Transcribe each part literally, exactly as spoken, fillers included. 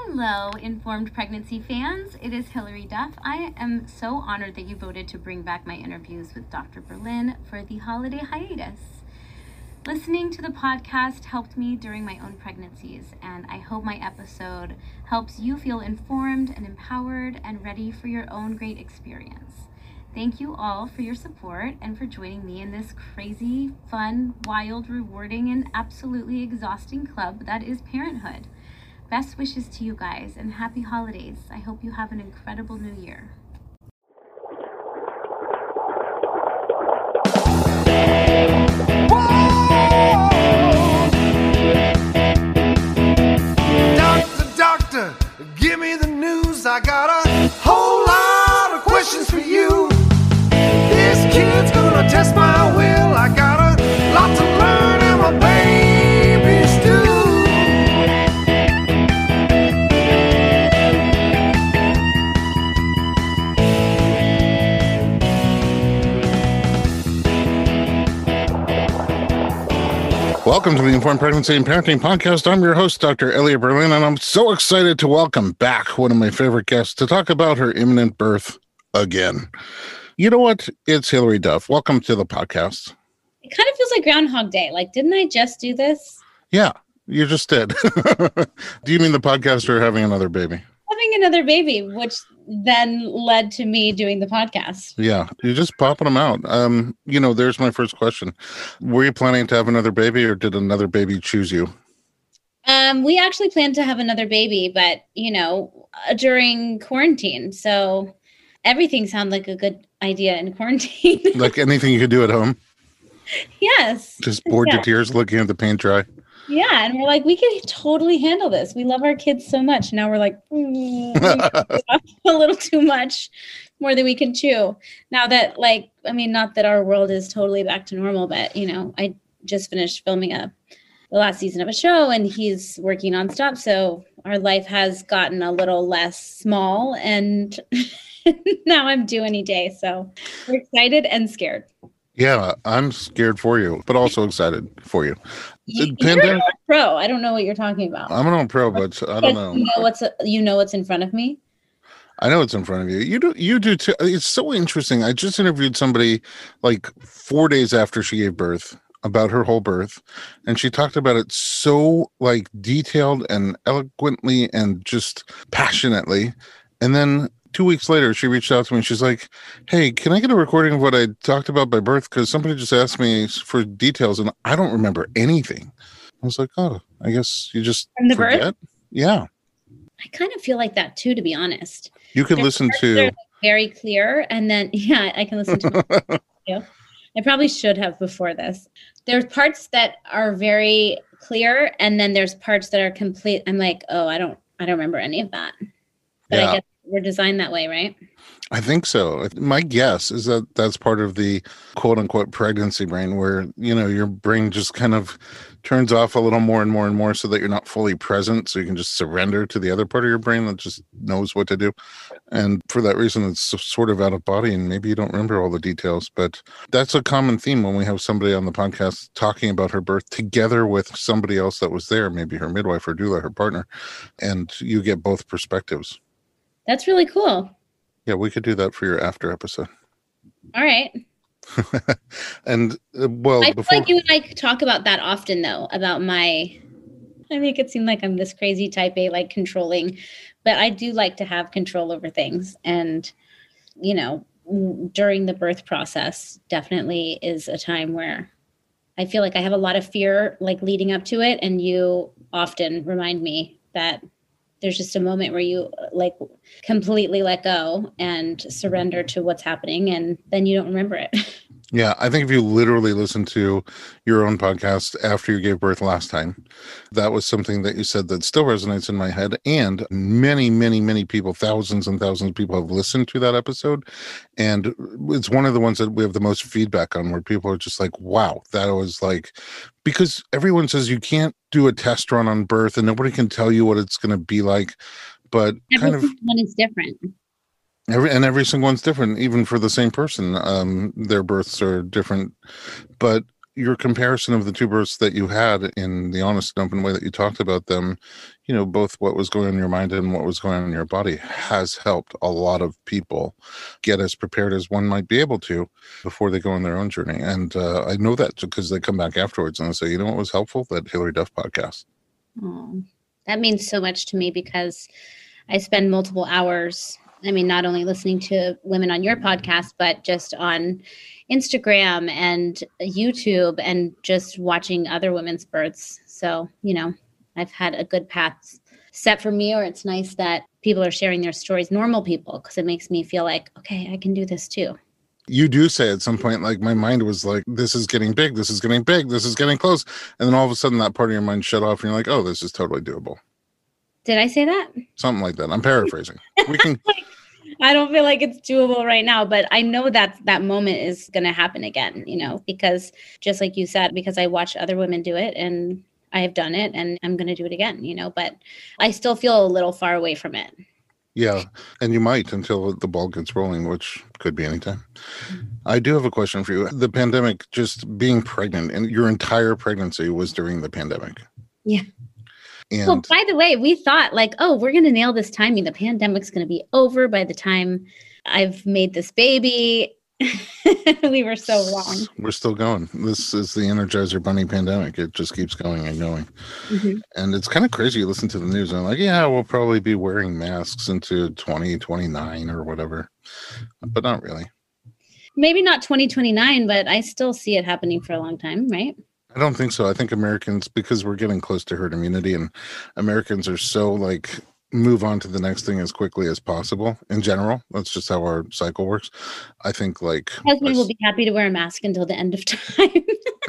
Hello, Informed Pregnancy fans. It is Hilary Duff. I am so honored that you voted to bring back my interviews with Doctor Berlin for the holiday hiatus. Listening to the podcast helped me during my own pregnancies, and I hope my episode helps you feel informed and empowered and ready for your own great experience. Thank you all for your support and for joining me in this crazy, fun, wild, rewarding, and absolutely exhausting club that is parenthood. Best wishes to you guys and happy holidays. I hope you have an incredible new year. Doctor, doctor, give me the news. I got a whole lot of questions for you. This kid's gonna test my will. I got a lot to learn and my baby's due. Welcome to the Informed Pregnancy and Parenting Podcast. I'm your host, Doctor Elliot Berlin, and I'm so excited to welcome back one of my favorite guests to talk about her imminent birth again. You know what? It's Hilary Duff. Welcome to the podcast. It kind of feels like Groundhog Day. Like, didn't I just do this? Yeah, you just did. Do you mean the podcast or having another baby? Having another baby, which then led to me doing the podcast. Yeah, you're just popping them out. Um, you know, there's my first question. Were you planning to have another baby or did another baby choose you? Um, we actually planned to have another baby, but, you know, uh, during quarantine. So everything sounds like a good idea in quarantine. Like anything you could do at home? Yes. Just bored yeah. to tears looking at the paint dry? Yeah, and we're like, we can totally handle this. We love our kids so much. Now we're like, mm, a little too much, more than we can chew. Now that, like, I mean, not that our world is totally back to normal, but, you know, I just finished filming a the last season of a show, and he's working nonstop. So our life has gotten a little less small, and now I'm due any day. So we're excited and scared. Yeah, I'm scared for you, but also excited for you. You're Pandemic, a pro. I don't know what you're talking about. I'm an pro, but I don't know. You know what's you know what's in front of me? I know it's in front of you. You do. You do too. It's so interesting. I just interviewed somebody like four days after she gave birth about her whole birth, and she talked about it so like detailed and eloquently and just passionately, and then two weeks later, she reached out to me. She's like, hey, can I get a recording of what I talked about by birth? Because somebody just asked me for details, and I don't remember anything. I was like, oh, I guess you just From the forget? Birth? Yeah. I kind of feel like that, too, to be honest. You could There's listen to... very clear, and then, yeah, I can listen to it. I probably should have before this. There's parts that are very clear, and then there's parts that are complete. I'm like, oh, I don't, I don't remember any of that. But yeah. I guess we're designed that way, right? I think so. My guess is that that's part of the quote unquote pregnancy brain where, you know, your brain just kind of turns off a little more and more and more so that you're not fully present. So you can just surrender to the other part of your brain that just knows what to do. And for that reason, it's sort of out of body and maybe you don't remember all the details. But that's a common theme when we have somebody on the podcast talking about her birth together with somebody else that was there, maybe her midwife or doula, her partner, and you get both perspectives. That's really cool. Yeah, we could do that for your after episode. All right. and uh, well, I before... feel like you and I talk about that often, though, about my. I make it seem like I'm this crazy type A, like controlling, but I do like to have control over things. And, you know, during the birth process, definitely is a time where I feel like I have a lot of fear, like leading up to it. And you often remind me that there's just a moment where you like completely let go and surrender to what's happening, and then you don't remember it. Yeah, I think if you literally listen to your own podcast after you gave birth last time, that was something that you said that still resonates in my head. And many, many, many people, thousands and thousands of people have listened to that episode. And it's one of the ones that we have the most feedback on, where people are just like, wow, that was like, because everyone says you can't do a test run on birth and nobody can tell you what it's going to be like. But every kind of one is different. Every and every single one's different, even for the same person. Um, their births are different. But your comparison of the two births that you had in the honest and open way that you talked about them, you know, both what was going on in your mind and what was going on in your body has helped a lot of people get as prepared as one might be able to before they go on their own journey. And uh, I know that because they come back afterwards and they say, you know what was helpful? That Hilary Duff podcast. Oh, that means so much to me because I spend multiple hours, I mean, not only listening to women on your podcast, but just on Instagram and YouTube and just watching other women's births. So, you know, I've had a good path set for me, or it's nice that people are sharing their stories, normal people, because it makes me feel like, okay, I can do this too. You do say at some point, like, my mind was like, this is getting big, this is getting big, this is getting close. And then all of a sudden that part of your mind shut off and you're like, oh, this is totally doable. Did I say that? Something like that. I'm paraphrasing. We can... I don't feel like it's doable right now, but I know that that moment is going to happen again, you know, because just like you said, because I watched other women do it and I have done it and I'm going to do it again, you know, but I still feel a little far away from it. Yeah. And you might until the ball gets rolling, which could be anytime. Mm-hmm. I do have a question for you. The pandemic, just being pregnant, and your entire pregnancy was during the pandemic. Yeah. And well, by the way, we thought like, oh, we're going to nail this timing. The pandemic's going to be over by the time I've made this baby. We were so wrong. We're still going. This is the Energizer Bunny pandemic. It just keeps going and going. Mm-hmm. And it's kind of crazy. You listen to the news and I'm like, yeah, we'll probably be wearing masks into twenty twenty-nine or whatever, but not really. Maybe not twenty twenty-nine, but I still see it happening for a long time, right? I don't think so. I think Americans, because we're getting close to herd immunity and Americans are so like move on to the next thing as quickly as possible in general. That's just how our cycle works. I think like... My husband will be happy to wear a mask until the end of time.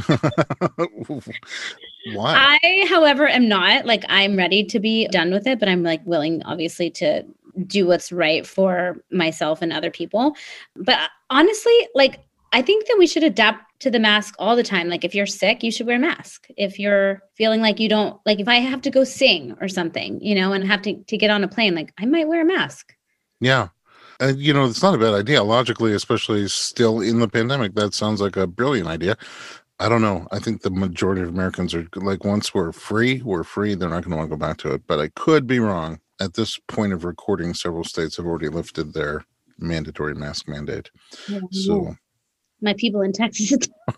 Why? I, however, am not. Like, I'm ready to be done with it, but I'm like willing, obviously, to do what's right for myself and other people. But honestly, like, I think that we should adapt to the mask all the time. Like if you're sick, you should wear a mask. If you're feeling like you don't, like if I have to go sing or something, you know, and have to, to get on a plane, like I might wear a mask. Yeah. And, you know, it's not a bad idea. Logically, especially still in the pandemic, that sounds like a brilliant idea. I don't know. I think the majority of Americans are like, once we're free, we're free. They're not going to want to go back to it. But I could be wrong. At this point of recording, several states have already lifted their mandatory mask mandate. Yeah, so... My people in Texas.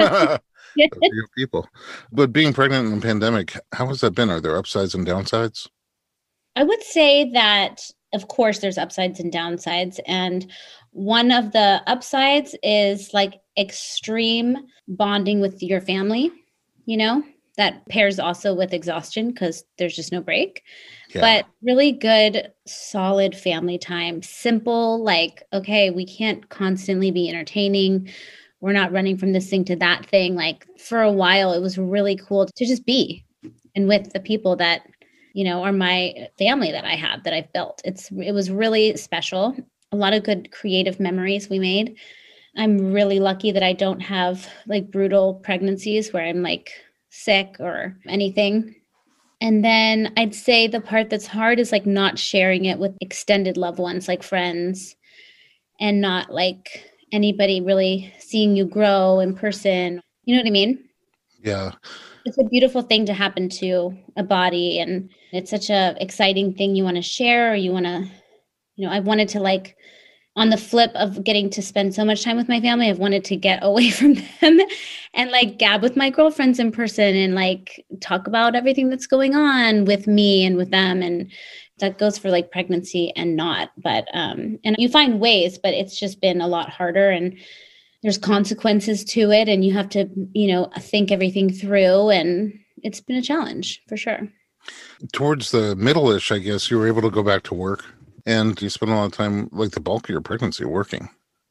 Your people. But being pregnant in the pandemic, how has that been? Are there upsides and downsides? I would say that, of course, there's upsides and downsides. And one of the upsides is like extreme bonding with your family, you know, that pairs also with exhaustion because there's just no break. Yeah. But really good, solid family time. Simple, like, okay, we can't constantly be entertaining. We're not running from this thing to that thing. Like for a while, it was really cool to just be and with the people that, you know, are my family that I have, that I've built. It's, it was really special. A lot of good creative memories we made. I'm really lucky that I don't have like brutal pregnancies where I'm like sick or anything. And then I'd say the part that's hard is like not sharing it with extended loved ones, like friends, and not like anybody really seeing you grow in person. You know what I mean? Yeah. It's a beautiful thing to happen to a body. And it's such a exciting thing you want to share, or you want to, you know, I wanted to like, on the flip of getting to spend so much time with my family, I've wanted to get away from them and like gab with my girlfriends in person and like talk about everything that's going on with me and with them. And that goes for like pregnancy and not, but, um, and you find ways, but it's just been a lot harder and there's consequences to it and you have to, you know, think everything through, and it's been a challenge for sure. Towards the middle-ish, I guess, you were able to go back to work and you spent a lot of time, like the bulk of your pregnancy, working.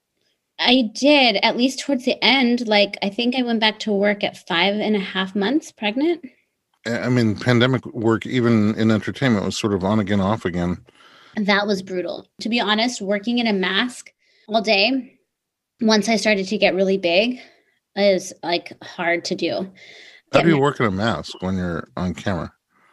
I did, at least towards the end. Like, I think I went back to work at five and a half months pregnant. I mean, pandemic work, even in entertainment, was sort of on again, off again. That was brutal. To be honest, working in a mask all day, once I started to get really big, is like hard to do. How do you work in a mask when you're on camera?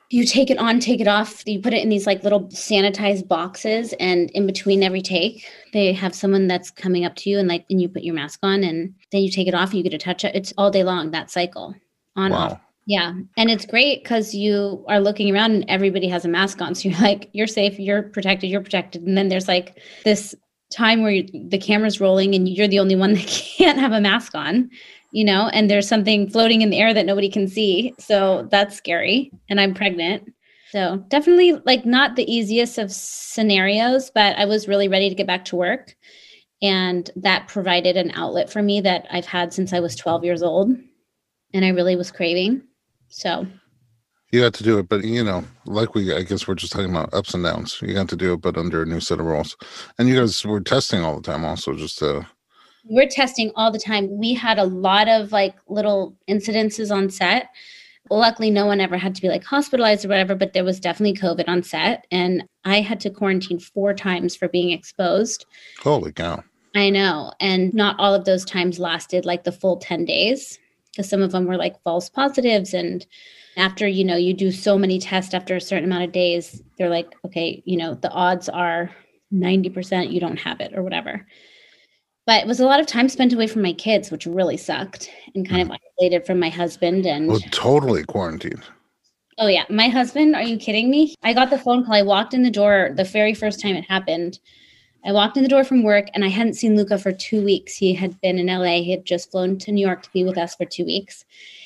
you take it on, take it off. You put it in these like little sanitized boxes, and in between every take, they have someone that's coming up to you and like, and you put your mask on, and then you take it off and you get to touch it. It's all day long, that cycle, on, Wow. off. Yeah. And it's great because you are looking around and everybody has a mask on. So you're like, you're safe, you're protected, you're protected. And then there's like this time where you, the camera's rolling and you're the only one that can't have a mask on, you know, and there's something floating in the air that nobody can see. So that's scary. And I'm pregnant. So definitely like not the easiest of scenarios, but I was really ready to get back to work. And that provided an outlet for me that I've had since I was twelve years old. And I really was craving. So you got to do it, but you know, like we, I guess we're just talking about ups and downs. You got to do it, but under a new set of rules. And you guys were testing all the time also, just to... We're testing all the time. We had a lot of like little incidences on set. Luckily, no one ever had to be like hospitalized or whatever, but there was definitely COVID on set. And I had to quarantine four times for being exposed. Holy cow. I know. And not all of those times lasted like the full ten days. Because some of them were like false positives. And after, you know, you do so many tests after a certain amount of days, they're like, okay, you know, the odds are ninety percent you don't have it or whatever. But it was a lot of time spent away from my kids, which really sucked, and kind mm. of isolated from my husband. And well, totally quarantined. Oh, yeah. My husband, are you kidding me? I got the phone call. I walked in the door the very first time it happened. I walked in the door from work and I hadn't seen Luca for two weeks. He had been in L A. He had just flown to New York to be with us for two weeks.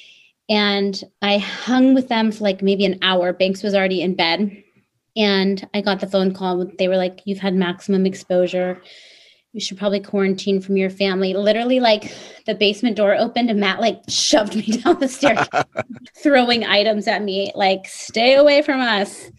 And I hung with them for like maybe an hour. Banks was already in bed. And I got the phone call. They were like, you've had maximum exposure. You should probably quarantine from your family. Literally, like the basement door opened and Matt like shoved me down the stairs, throwing items at me, like, stay away from us.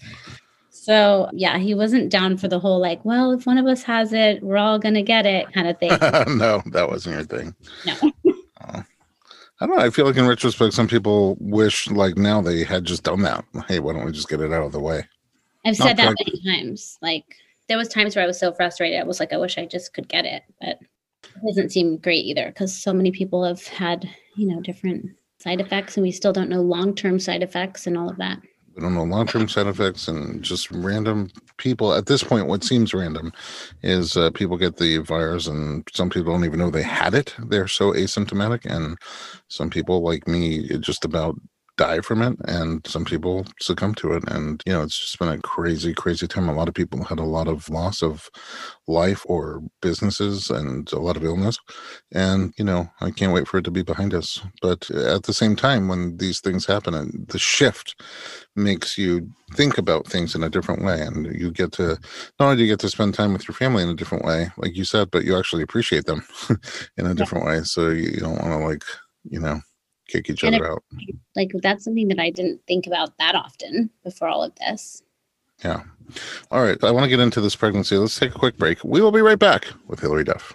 So, yeah, he wasn't down for the whole, like, well, if one of us has it, we're all going to get it kind of thing. No, that wasn't your thing. No. uh, I don't know. I feel like in retrospect, some people wish, like, now they had just done that. Hey, why don't we just get it out of the way? I've said Not that like- many times. Like, there was times where I was so frustrated. I was like, I wish I just could get it. But it doesn't seem great either because so many people have had, you know, different side effects, and we still don't know long-term side effects and all of that. We don't know long-term side effects, and just random people. At this point, what seems random is uh, people get the virus and some people don't even know they had it. They're so asymptomatic, and some people like me just about die from it, and some people succumb to it. And, you know, it's just been a crazy, crazy time. A lot of people had a lot of loss of life or businesses and a lot of illness. And, you know, I can't wait for it to be behind us. But at the same time, when these things happen, and the shift makes you think about things in a different way. And you get to, not only do you get to spend time with your family in a different way, like you said, but you actually appreciate them in a different way. So you don't want to, like, you know, kick each and other it, out. Like, that's something that I didn't think about that often before all of this. Yeah. All right. I want to get into this pregnancy. Let's take a quick break. We will be right back with Hilary Duff.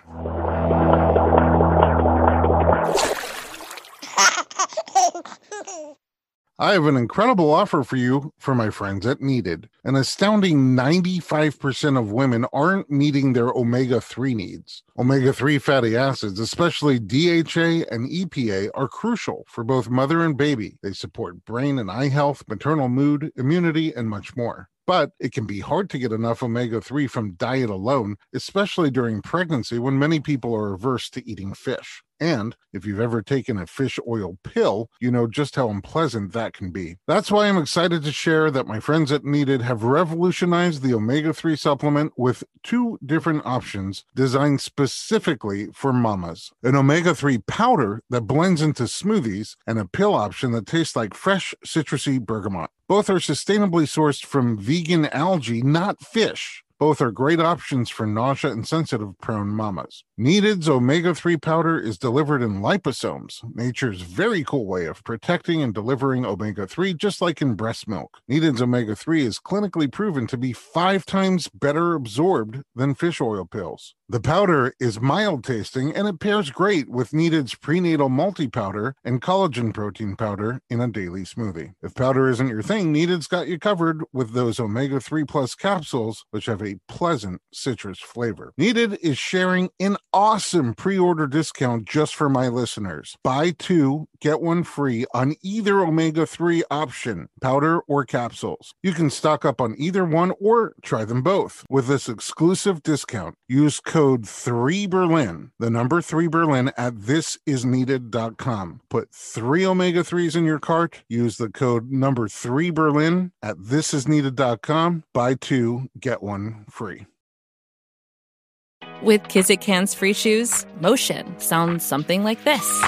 I have an incredible offer for you for my friends at Needed. An astounding ninety-five percent of women aren't meeting their omega three needs. omega three fatty acids, especially D H A and E P A, are crucial for both mother and baby. They support brain and eye health, maternal mood, immunity, and much more. But it can be hard to get enough omega three from diet alone, especially during pregnancy when many people are averse to eating fish. And if you've ever taken a fish oil pill, you know just how unpleasant that can be. That's why I'm excited to share that my friends at Needed have revolutionized the omega three supplement with two different options designed specifically for mamas. An omega three powder that blends into smoothies, and a pill option that tastes like fresh citrusy bergamot. Both are sustainably sourced from vegan algae, not fish. Both are great options for nausea and sensitive-prone mamas. Needed's omega three powder is delivered in liposomes, nature's very cool way of protecting and delivering omega three, just like in breast milk. Needed's omega three is clinically proven to be five times better absorbed than fish oil pills. The powder is mild-tasting, and it pairs great with Needed's prenatal multi-powder and collagen protein powder in a daily smoothie. If powder isn't your thing, Needed's got you covered with those omega three plus capsules, which have a pleasant citrus flavor. Needed is sharing an awesome pre-order discount just for my listeners. Buy two, get one free on either omega three option, powder or capsules. You can stock up on either one or try them both. With this exclusive discount, use code three Berlin, the number three Berlin at this is needed dot com. Put three omega threes in your cart, use the code number three Berlin at this is needed dot com. Buy two, get one free. With Kizik hands-free shoes, motion sounds something like this.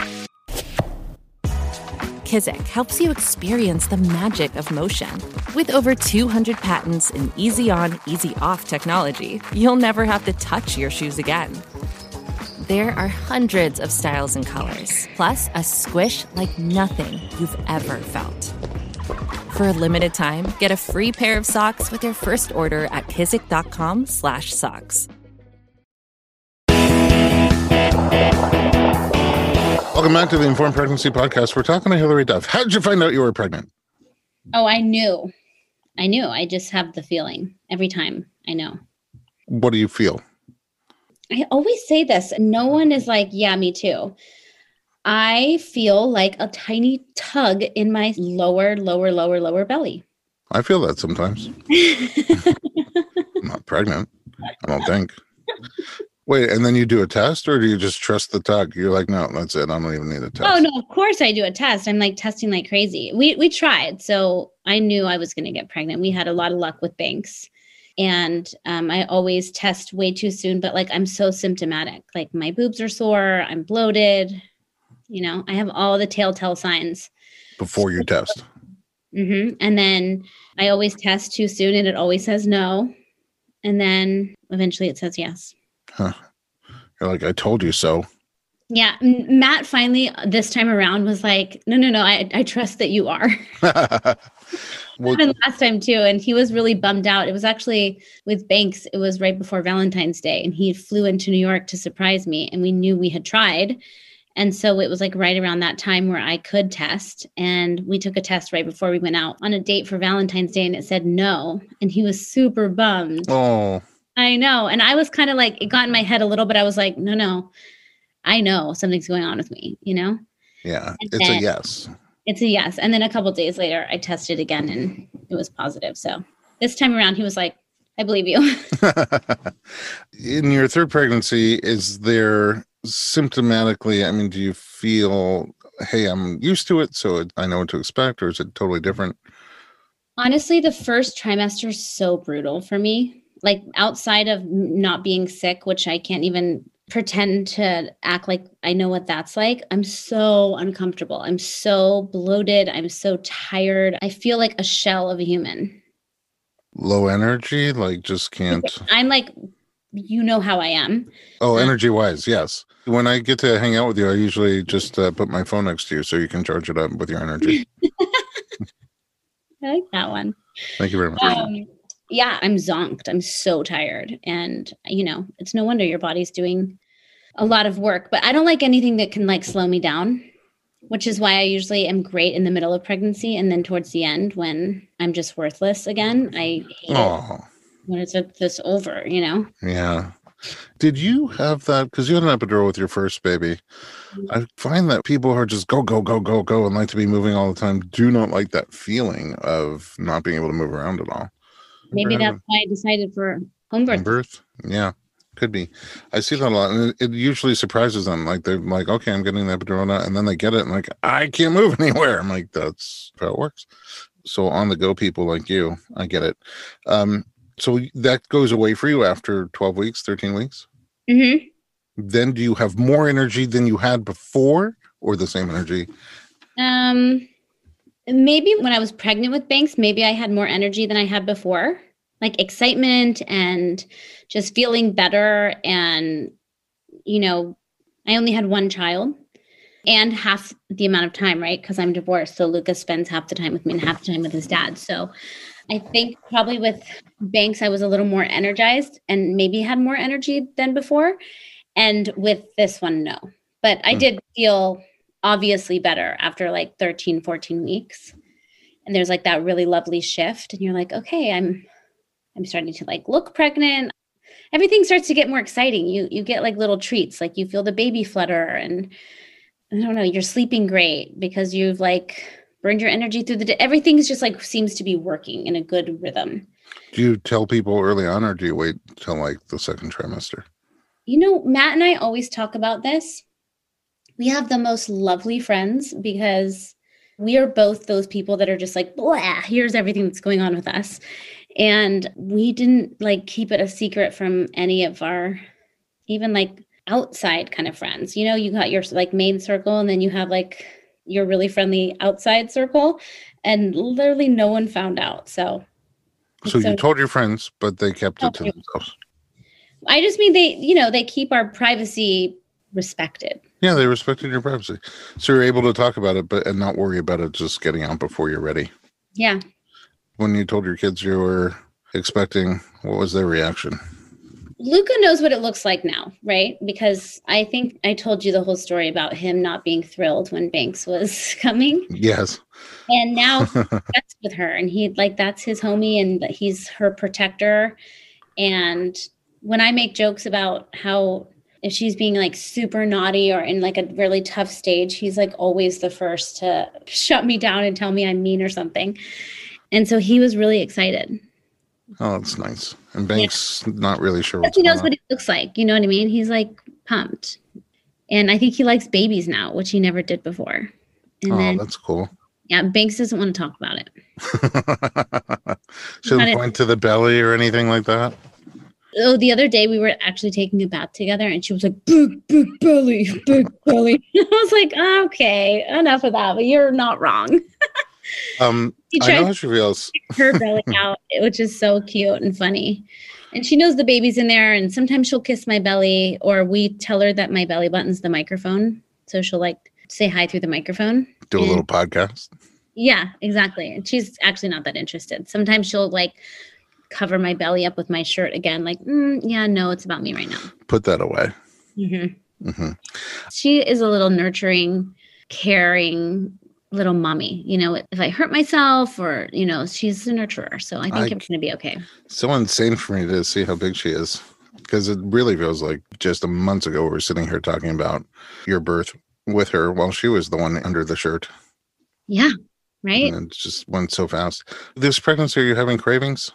Kizik helps you experience the magic of motion. With over two hundred patents and easy-on, easy-off technology, you'll never have to touch your shoes again. There are hundreds of styles and colors, plus a squish like nothing you've ever felt. For a limited time, get a free pair of socks with your first order at kizik.com slash socks. Welcome back to the Informed Pregnancy Podcast. We're talking to Hilary Duff. How did you find out you were pregnant? Oh, I knew. I knew. I just have the feeling every time. I know. What do you feel? I always say this. No one is like, yeah, me too. I feel like a tiny tug in my lower, lower, lower, lower belly. I feel that sometimes. I'm not pregnant, I don't think. Wait, and then you do a test, or do you just trust the tug? You're like, no, that's it. I don't even need a test. Oh, no, of course I do a test. I'm like testing like crazy. We we tried. So I knew I was going to get pregnant. We had a lot of luck with Banks. And um, I always test way too soon, but like I'm so symptomatic. Like my boobs are sore. I'm bloated. You know, I have all the telltale signs. Before you test. Mm-hmm. And then I always test too soon and it always says no. And then eventually it says yes. Huh. You're like, I told you so. Yeah. M- Matt finally this time around was like, no, no, no, I, I trust that you are. Well, happened last time too. And he was really bummed out. It was actually with Banks. It was right before Valentine's Day and he flew into New York to surprise me. And we knew we had tried. And so it was like right around that time where I could test. And we took a test right before we went out on a date for Valentine's Day and it said no. And he was super bummed. Oh, I know. And I was kind of like, it got in my head a little bit. I was like, no, no, I know something's going on with me, you know? yeah, And it's then, a yes. It's a yes. And then a couple of days later, I tested again and it was positive. So this time around, he was like, I believe you. In your third pregnancy, is there symptomatically, I mean, do you feel, hey, I'm used to it, so I know what to expect, or is it totally different? Honestly, the first trimester is so brutal for me. Like outside of not being sick, which I can't even pretend to act like I know what that's like. I'm so uncomfortable. I'm so bloated. I'm so tired. I feel like a shell of a human. Low energy, like just can't. I'm like, you know how I am. Oh, energy wise, yes. When I get to hang out with you, I usually just uh, put my phone next to you so you can charge it up with your energy. I like that one. Thank you very much. Um, yeah, I'm zonked. I'm so tired. And, you know, it's no wonder your body's doing a lot of work. But I don't like anything that can like slow me down, which is why I usually am great in the middle of pregnancy. And then towards the end, when I'm just worthless again, I hate Oh, it when it's this over, you know? yeah. Did you have that? Because you had an epidural with your first baby. I find that people who are just go, go, go, go, go, and like to be moving all the time do not like that feeling of not being able to move around at all. Maybe that's why I decided for home birth. Home birth? Yeah, could be. I see that a lot. And it, it usually surprises them. Like they're like, okay, I'm getting the epidural now. And then they get it and like, I can't move anywhere. I'm like, that's how it works. So on the go people like you, I get it. Um, so that goes away for you after twelve weeks, thirteen weeks? Mm-hmm. Then do you have more energy than you had before or the same energy? Um, maybe when I was pregnant with Banks, maybe I had more energy than I had before, like excitement and just feeling better. And, you know, I only had one child and half the amount of time, right? Because I'm divorced. So Lucas spends half the time with me and half the time with his dad. So I think probably with Banks, I was a little more energized and maybe had more energy than before. And with this one, no. But I did feel obviously better after like thirteen, fourteen weeks. And there's like that really lovely shift. And you're like, okay, I'm I'm starting to like look pregnant. Everything starts to get more exciting. You you get like little treats, like you feel the baby flutter and I don't know, you're sleeping great because you've like burned your energy through the day. Everything's just like seems to be working in a good rhythm. Do you tell people early on, or do you wait till like the second trimester? You know, Matt and I always talk about this. We have the most lovely friends because we are both those people that are just like, blah, here's everything that's going on with us. And we didn't like keep it a secret from any of our, even like outside kind of friends. You know, you got your like main circle, and then you have like your really friendly outside circle, and literally no one found out. So, So, so you told your friends, but they kept it to Okay. themselves. I just mean they, you know, they keep our privacy respected. Yeah, they respected your privacy. So you're able to talk about it, but and not worry about it just getting out before you're ready. Yeah. When you told your kids you were expecting, what was their reaction? Luca knows what it looks like now, right? Because I think I told you the whole story about him not being thrilled when Banks was coming. Yes. And now that's with her, and he like that's his homie, and he's her protector. And when I make jokes about how if she's being like super naughty or in like a really tough stage, he's like always the first to shut me down and tell me I'm mean or something. And so he was really excited. Oh, that's nice. And Banks not really sure Because what's he going knows on. what it looks like. You know what I mean? He's like pumped. And I think he likes babies now, which he never did before. And Oh, then, that's cool. yeah, Banks doesn't want to talk about it. Shouldn't Not point to the belly or anything like that. Oh, the other day we were actually taking a bath together, and she was like, big, big belly, big belly. I was like, okay, enough of that, but you're not wrong. Um, He I tried know to how she feels. stick her belly out, which is so cute and funny. And she knows the baby's in there, and sometimes she'll kiss my belly, or we tell her that my belly button's the microphone. So she'll like say hi through the microphone. Do a And- little podcast. Yeah, exactly. And she's actually not that interested. Sometimes she'll like cover my belly up with my shirt again, like, mm, yeah, no, it's about me right now. Put that away. Mm-hmm. hmm She is a little nurturing, caring little mommy. You know, if I hurt myself or, you know, she's a nurturer. So I think I- it's going to be okay. So insane for me to see how big she is, because it really feels like just a month ago we were sitting here talking about your birth with her while she was the one under the shirt. Yeah. Right. And it just went so fast. This pregnancy, are you having cravings?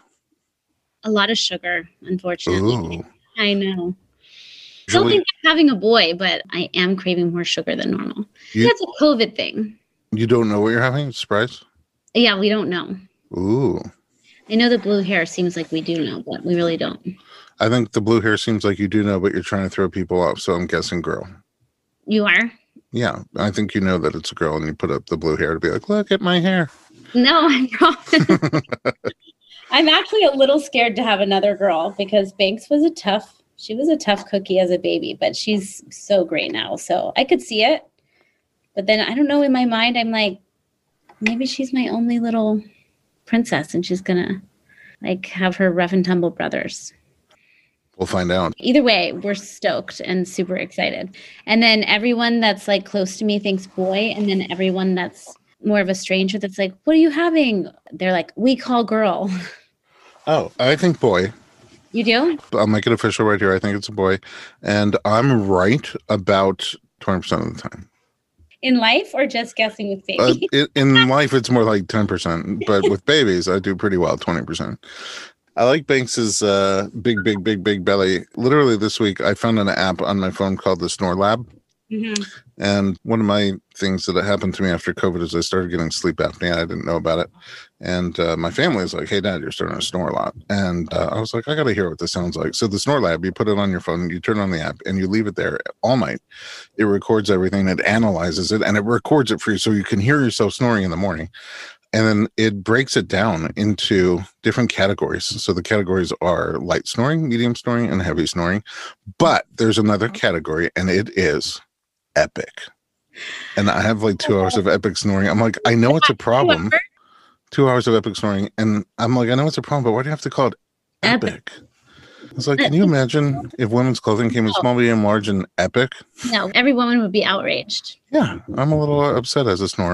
A lot of sugar, unfortunately. Ooh. I know. Don't Julie, think I'm having a boy, but I am craving more sugar than normal. You- That's a COVID thing. you don't know what you're having? Surprise? Yeah, we don't know. Ooh. I know the blue hair seems like we do know, but we really don't. I think the blue hair seems like you do know, but you're trying to throw people off. So I'm guessing girl. You are? Yeah, I think you know that it's a girl, and you put up the blue hair to be like, look at my hair. No, I promise. I'm actually a little scared to have another girl because Banks was a tough, she was a tough cookie as a baby, but she's so great now. So I could see it. But then I don't know, in my mind, I'm like, maybe she's my only little princess and she's going to like have her rough and tumble brothers. We'll find out. Either way, we're stoked and super excited. And then everyone that's like close to me thinks boy. And then everyone that's more of a stranger that's like, what are you having? They're like, we call girl. Oh, I think boy. You do? I'll make it official right here. I think it's a boy. And I'm right about twenty percent of the time. In life or just guessing with baby? Uh, it, in life, it's more like ten percent. But with babies, I do pretty well, twenty percent. I like Banks's uh, big, big, big, big belly. Literally this week, I found an app on my phone called the Snore Lab. Mm-hmm. And one of my things that happened to me after COVID is I started getting sleep apnea. I didn't know about it. And uh, my family was like, hey, Dad, you're starting to snore a lot. And uh, I was like, I got to hear what this sounds like. So the Snore Lab, you put it on your phone, you turn on the app, and you leave it there all night. It records everything, it analyzes it, and it records it for you so you can hear yourself snoring in the morning. And then it breaks it down into different categories. So the categories are light snoring, medium snoring, and heavy snoring. But there's another category, and it is epic. And I have like two hours of epic snoring. I'm like, I know it's a problem. Two hours of epic snoring. And I'm like, I know it's a problem, but why do you have to call it epic? It's like, can you imagine if women's clothing came in small, medium, large, and epic? No, every woman would be outraged. Yeah, I'm a little upset as a snorer.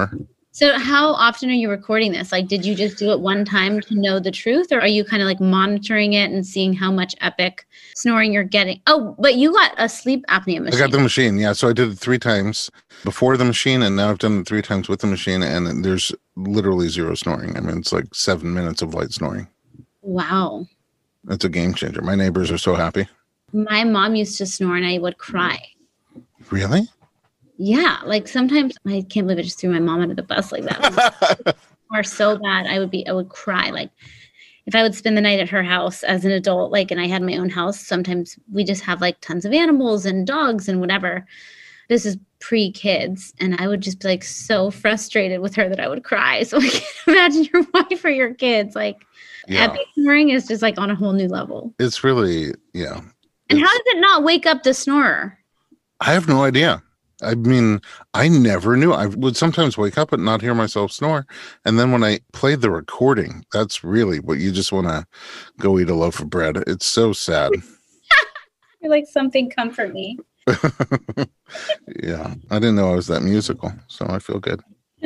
So how often are you recording this? Like, did you just do it one time to know the truth, or are you kind of like monitoring it and seeing how much epic snoring you're getting? Oh, but you got a sleep apnea machine. I got the machine. Yeah. So I did it three times before the machine, and now I've done it three times with the machine, and there's literally zero snoring. I mean, it's like seven minutes of light snoring. Wow. It's a game changer. My neighbors are so happy. My mom used to snore and I would cry. Really? Yeah. Like sometimes I can't believe I just threw my mom under the bus like that. Or so bad. I would be, I would cry. Like if I would spend the night at her house as an adult, like, and I had my own house, sometimes we just have like tons of animals and dogs and whatever. This is pre-kids. And I would just be like so frustrated with her that I would cry. So I can't imagine your wife or your kids. Like Yeah. epic snoring is just like on a whole new level. It's really, yeah. And It's- how does it not wake up the snorer? I have no idea. I mean, I never knew. I would sometimes wake up and not hear myself snore. And then when I played the recording, that's really what you just want to go eat a loaf of bread. It's so sad. You're like, something comfort me. Yeah. I didn't know I was that musical, so I feel good.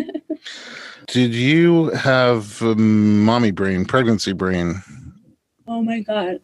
Did you have um, mommy brain, pregnancy brain? Oh my God.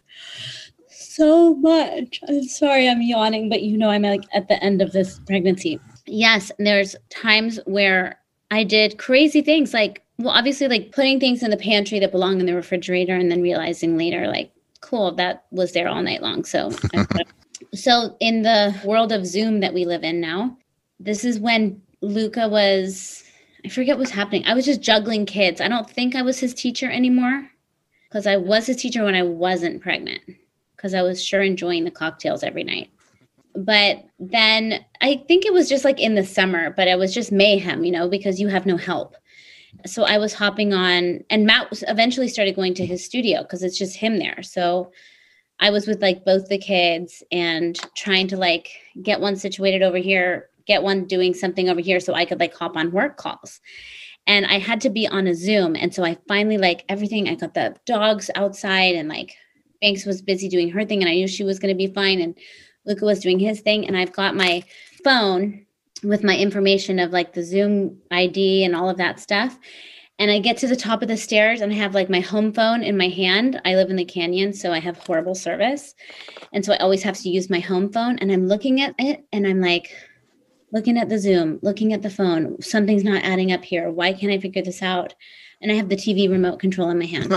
So much. I'm sorry I'm yawning, but you know I'm like at the end of this pregnancy. Yes, there's times where I did crazy things like, well, obviously like putting things in the pantry that belong in the refrigerator and then realizing later like, cool, that was there all night long. So, so in the world of Zoom that we live in now, this is when Luca was, I forget what's happening. I was just juggling kids. I don't think I was his teacher anymore because I was his teacher when I wasn't pregnant. Because I was sure enjoying the cocktails every night. But then I think it was just like in the summer, but it was just mayhem, you know, because you have no help. So I was hopping on, and Matt was eventually started going to his studio because it's just him there. So I was with like both the kids and trying to like get one situated over here, get one doing something over here so I could like hop on work calls. And I had to be on a Zoom. And so I finally like everything, I got the dogs outside and like Banks was busy doing her thing and I knew she was going to be fine. And Luca was doing his thing. And I've got my phone with my information of like the Zoom I D and all of that stuff. And I get to the top of the stairs and I have like my home phone in my hand. I live in the canyon, so I have horrible service. And so I always have to use my home phone. And I'm looking at it and I'm like, looking at the Zoom, looking at the phone. Something's not adding up here. Why can't I figure this out? And I have the T V remote control in my hand.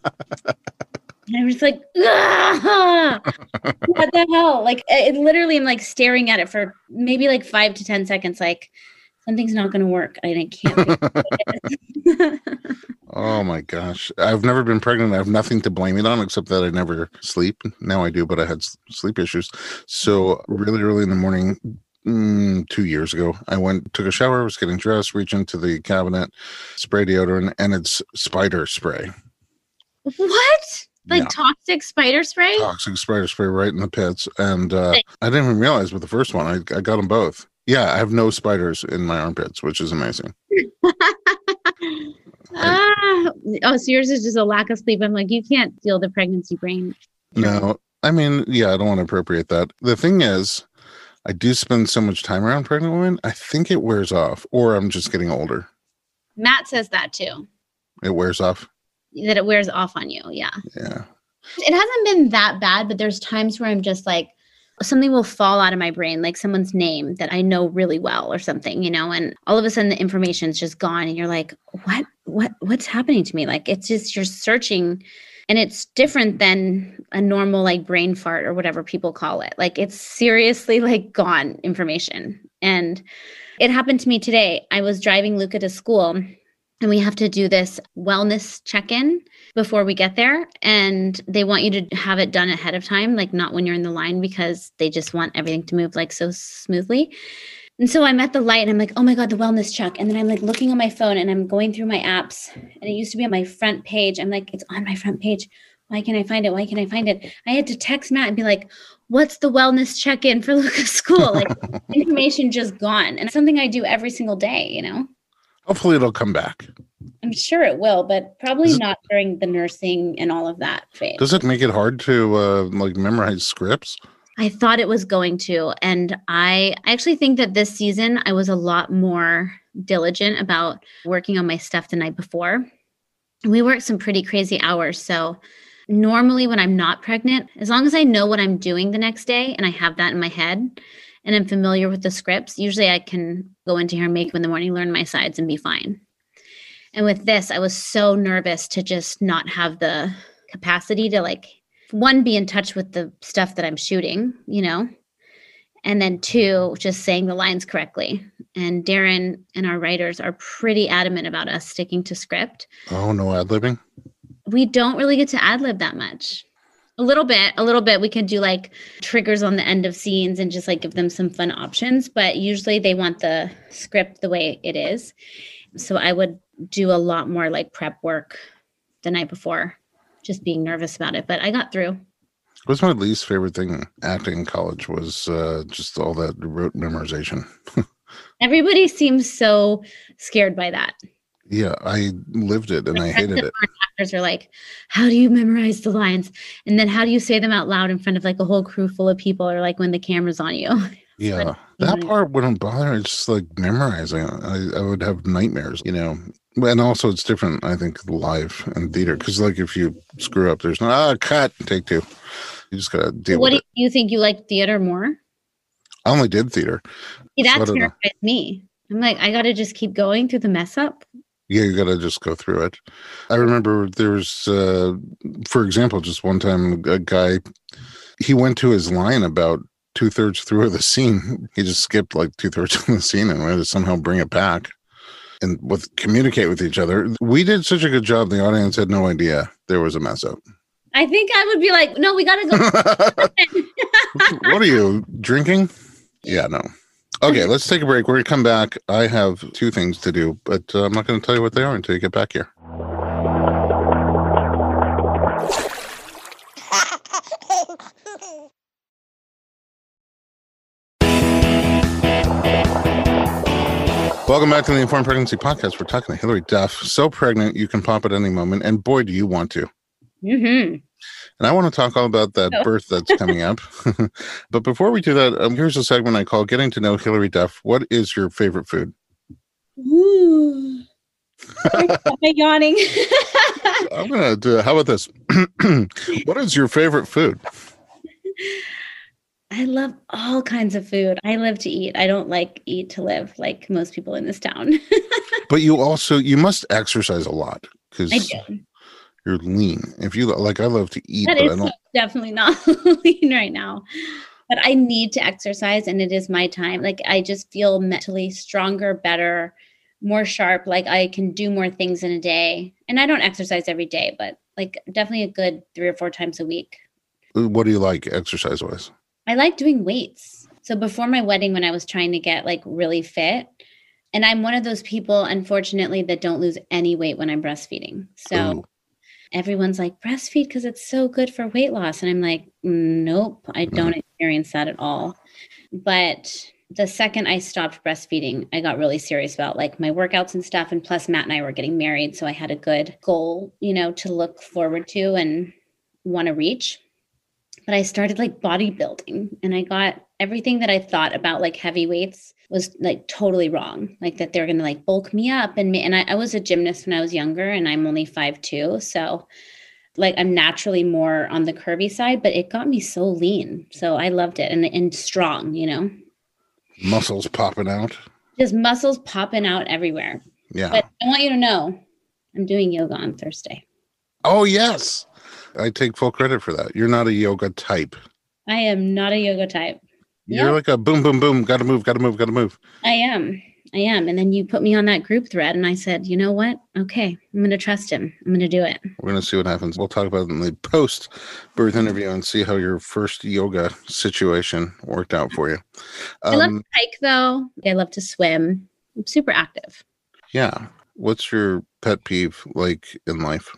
And I was just like, ah! What the hell? Like, it literally, I'm like staring at it for maybe like five to ten seconds. Like, something's not going to work. And I can't. Figure it. Oh my gosh. I've never been pregnant. I have nothing to blame it on except that I never sleep. Now I do, but I had s- sleep issues. So really early in the morning, mm, two years ago, I went, took a shower, was getting dressed, reached into the cabinet, spray deodorant, and it's spider spray. What? Like Yeah. toxic spider spray? Toxic spider spray right in the pits. And uh, I didn't even realize with the first one, I, I got them both. Yeah, I have no spiders in my armpits, which is amazing. Ah, oh, so yours is just a lack of sleep. I'm like, you can't feel the pregnancy brain. No, I mean, yeah, I don't want to appropriate that. The thing is, I do spend so much time around pregnant women, I think it wears off, or I'm just getting older. Matt says that too, It wears off. that it wears off on you. Yeah. Yeah. It hasn't been that bad, but there's times where I'm just like, something will fall out of my brain, like someone's name that I know really well or something, you know, and all of a sudden the information's just gone and you're like, what, what, what's happening to me? Like, it's just, you're searching and it's different than a normal like brain fart or whatever people call it. Like, it's seriously like gone information. And it happened to me today. I was driving Luca to school and we have to do this wellness check-in before we get there. And they want you to have it done ahead of time, like not when you're in the line, because they just want everything to move like so smoothly. And so I'm at the light and I'm like, oh my God, the wellness check. And then I'm like looking on my phone and I'm going through my apps. And it used to be on my front page. I'm like, it's on my front page. Why can't I find it? Why can't I find it? I had to text Matt and be like, what's the wellness check-in for Luca's school? Like, information just gone. And it's something I do every single day, you know? Hopefully it'll come back. I'm sure it will, but probably not during the nursing and all of that phase. Does it make it hard to uh, like memorize scripts? I thought it was going to. And I actually think that this season I was a lot more diligent about working on my stuff the night before. We work some pretty crazy hours. So normally when I'm not pregnant, as long as I know what I'm doing the next day and I have that in my head and I'm familiar with the scripts, usually I can go into hair and makeup in the morning, learn my sides and be fine. And with this, I was so nervous to just not have the capacity to like, one, be in touch with the stuff that I'm shooting, you know, and then two, just saying the lines correctly. And Darren and our writers are pretty adamant about us sticking to script. Oh, no ad-libbing? We don't really get to ad-lib that much. A little bit, a little bit. We can do like triggers on the end of scenes and just like give them some fun options. But usually they want the script the way it is. So I would do a lot more like prep work the night before, just being nervous about it. But I got through. It was my least favorite thing acting in college was uh, just all that rote memorization. Everybody seems so scared by that. Yeah, I lived it and I hated it. Actors are like, how do you memorize the lines? And then how do you say them out loud in front of like a whole crew full of people or like when the camera's on you? Yeah, that part wouldn't bother. It's just like memorizing. I, I would have nightmares, you know. And also it's different, I think, live and theater. Because like if you screw up, there's no, ah, cut, take two. You just got to deal what with it. What do you think you like theater more? I only did theater. See, that so terrifies me. I'm like, I got to just keep going through the mess up. Yeah, you got to just go through it. I remember there was, uh, for example, just one time a guy, he went to his line about two thirds through the scene. He just skipped like two thirds of the scene and we had to somehow bring it back and with communicate with each other. We did such a good job. The audience had no idea there was a mess up. I think I would be like, no, we got to go. What are you drinking? Yeah, no. Okay, let's take a break. We're going to come back. I have two things to do, but uh, I'm not going to tell you what they are until you get back here. Welcome back to the Informed Pregnancy Podcast. We're talking to Hilary Duff. So pregnant, you can pop at any moment. And boy, do you want to. Mm-hmm. And I want to talk all about that oh. birth that's coming up. But before we do that, um, here's a segment I call Getting to Know Hilary Duff. What is your favorite food? Ooh. I'm yawning. I'm going to do, how about this? What is your favorite food? I love all kinds of food. I live to eat. I don't like eat to live like most people in this town. But you also, you must exercise a lot because I do. You're lean. If you like, I love to eat, that but is I don't. Definitely not lean right now. But I need to exercise, and it is my time. Like I just feel mentally stronger, better, more sharp. Like I can do more things in a day. And I don't exercise every day, but like definitely a good three or four times a week. What do you like exercise wise? I like doing weights. So before my wedding, when I was trying to get like really fit, and I'm one of those people, unfortunately, that don't lose any weight when I'm breastfeeding. So. Ooh. Everyone's like, breastfeed because it's so good for weight loss. And I'm like, nope, I don't mm. experience that at all. But the second I stopped breastfeeding, I got really serious about like my workouts and stuff. And plus Matt and I were getting married. So I had a good goal, you know, to look forward to and want to reach. But I started like bodybuilding and I got everything that I thought about like heavy weights was like totally wrong. Like that they're going to like bulk me up. And me, and I, I was a gymnast when I was younger and I'm only five two. So like I'm naturally more on the curvy side, but it got me so lean. So I loved it and, and strong, you know. Muscles popping out. Just muscles popping out everywhere. Yeah. But I want you to know I'm doing yoga on Thursday. Oh, yes. I take full credit for that. You're not a yoga type. I am not a yoga type. You're yep. like a boom, boom, boom. Got to move, got to move, got to move. I am. I am. And then you put me on that group thread and I said, you know what? Okay, I'm going to trust him. I'm going to do it. We're going to see what happens. We'll talk about it in the post-birth interview and see how your first yoga situation worked out for you. Um, I love to hike, though. I love to swim. I'm super active. Yeah. What's your pet peeve like in life?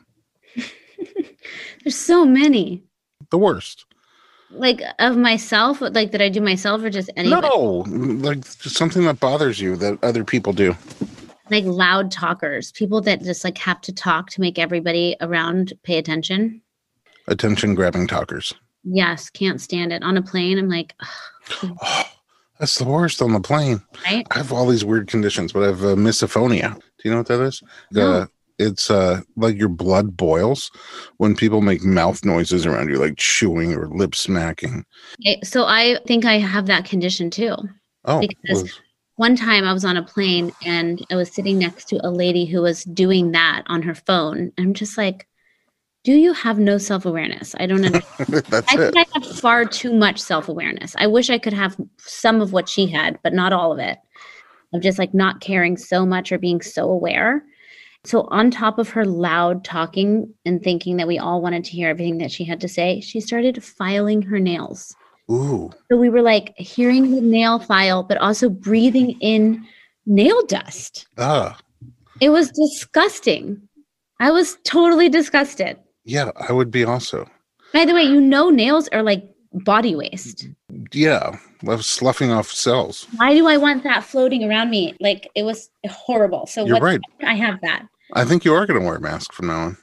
There's so many. The worst. Like of myself, like that I do myself or just anybody? No, like something that bothers you that other people do. Like loud talkers, people that just like have to talk to make everybody around pay attention. Attention grabbing talkers. Yes, can't stand it. On a plane, I'm like, oh, That's the worst on the plane. Right? I have all these weird conditions, but I have uh, misophonia. Do you know what that is? No. Uh, it's uh, like your blood boils when people make mouth noises around you, like chewing or lip smacking. Okay, so I think I have that condition too. Oh, Because was- one time I was on a plane and I was sitting next to a lady who was doing that on her phone. I'm just like, do you have no self-awareness? I don't understand. that's I it. think I have far too much self-awareness. I wish I could have some of what she had, but not all of it. Of just like not caring so much or being so aware. So on top of her loud talking and thinking that we all wanted to hear everything that she had to say, she started filing her nails. Ooh, So we were like hearing the nail file, but also breathing in nail dust. ah, It was disgusting. I was totally disgusted. yeah, I would be also. By the way, you know, nails are like body waste. Yeah, love sloughing off cells. Why do I want that floating around me? Like it was horrible. So You're what? right. I have that. I think you are going to wear a mask from now on.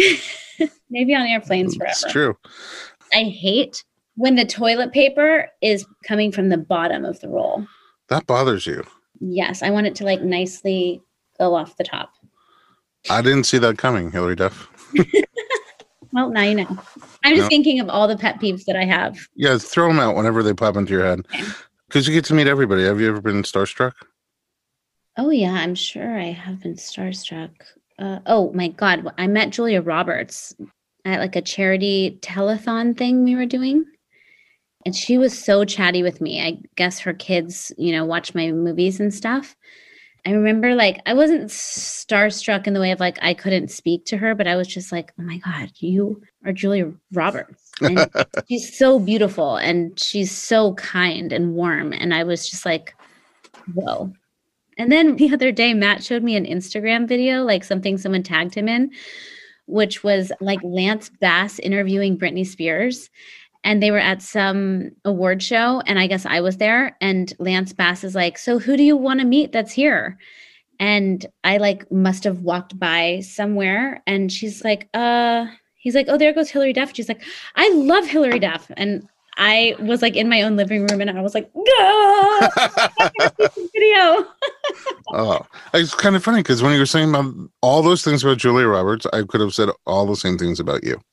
Maybe on airplanes forever. It's true. I hate when the toilet paper is coming from the bottom of the roll. That bothers you. Yes, I want it to like nicely go off the top. I didn't see that coming, Hillary Duff. Well, now you know. I'm just No. thinking of all the pet peeves that I have. Yeah, throw them out whenever they pop into your head. Okay. Because you get to meet everybody. Have you ever been starstruck? Oh, yeah, I'm sure I have been starstruck. Uh, oh, my God. I met Julia Roberts at like a charity telethon thing we were doing. And she was so chatty with me. I guess her kids, you know, watch my movies and stuff. I remember like I wasn't starstruck in the way of like I couldn't speak to her, but I was just like, oh my God, you are Julia Roberts. And she's so beautiful and she's so kind and warm. And I was just like, whoa. And then the other day, Matt showed me an Instagram video, like something someone tagged him in, which was like Lance Bass interviewing Britney Spears. And they were at some award show, and I guess I was there. And Lance Bass is like, so who do you want to meet that's here? And I like must have walked by somewhere. And she's like, uh, he's like, oh, there goes Hillary Duff. She's like, I love Hillary Duff. And I was like in my own living room and I was like, ah, I gotta see this video. Oh, it's kind of funny because when you were saying about all those things about Julia Roberts, I could have said all the same things about you.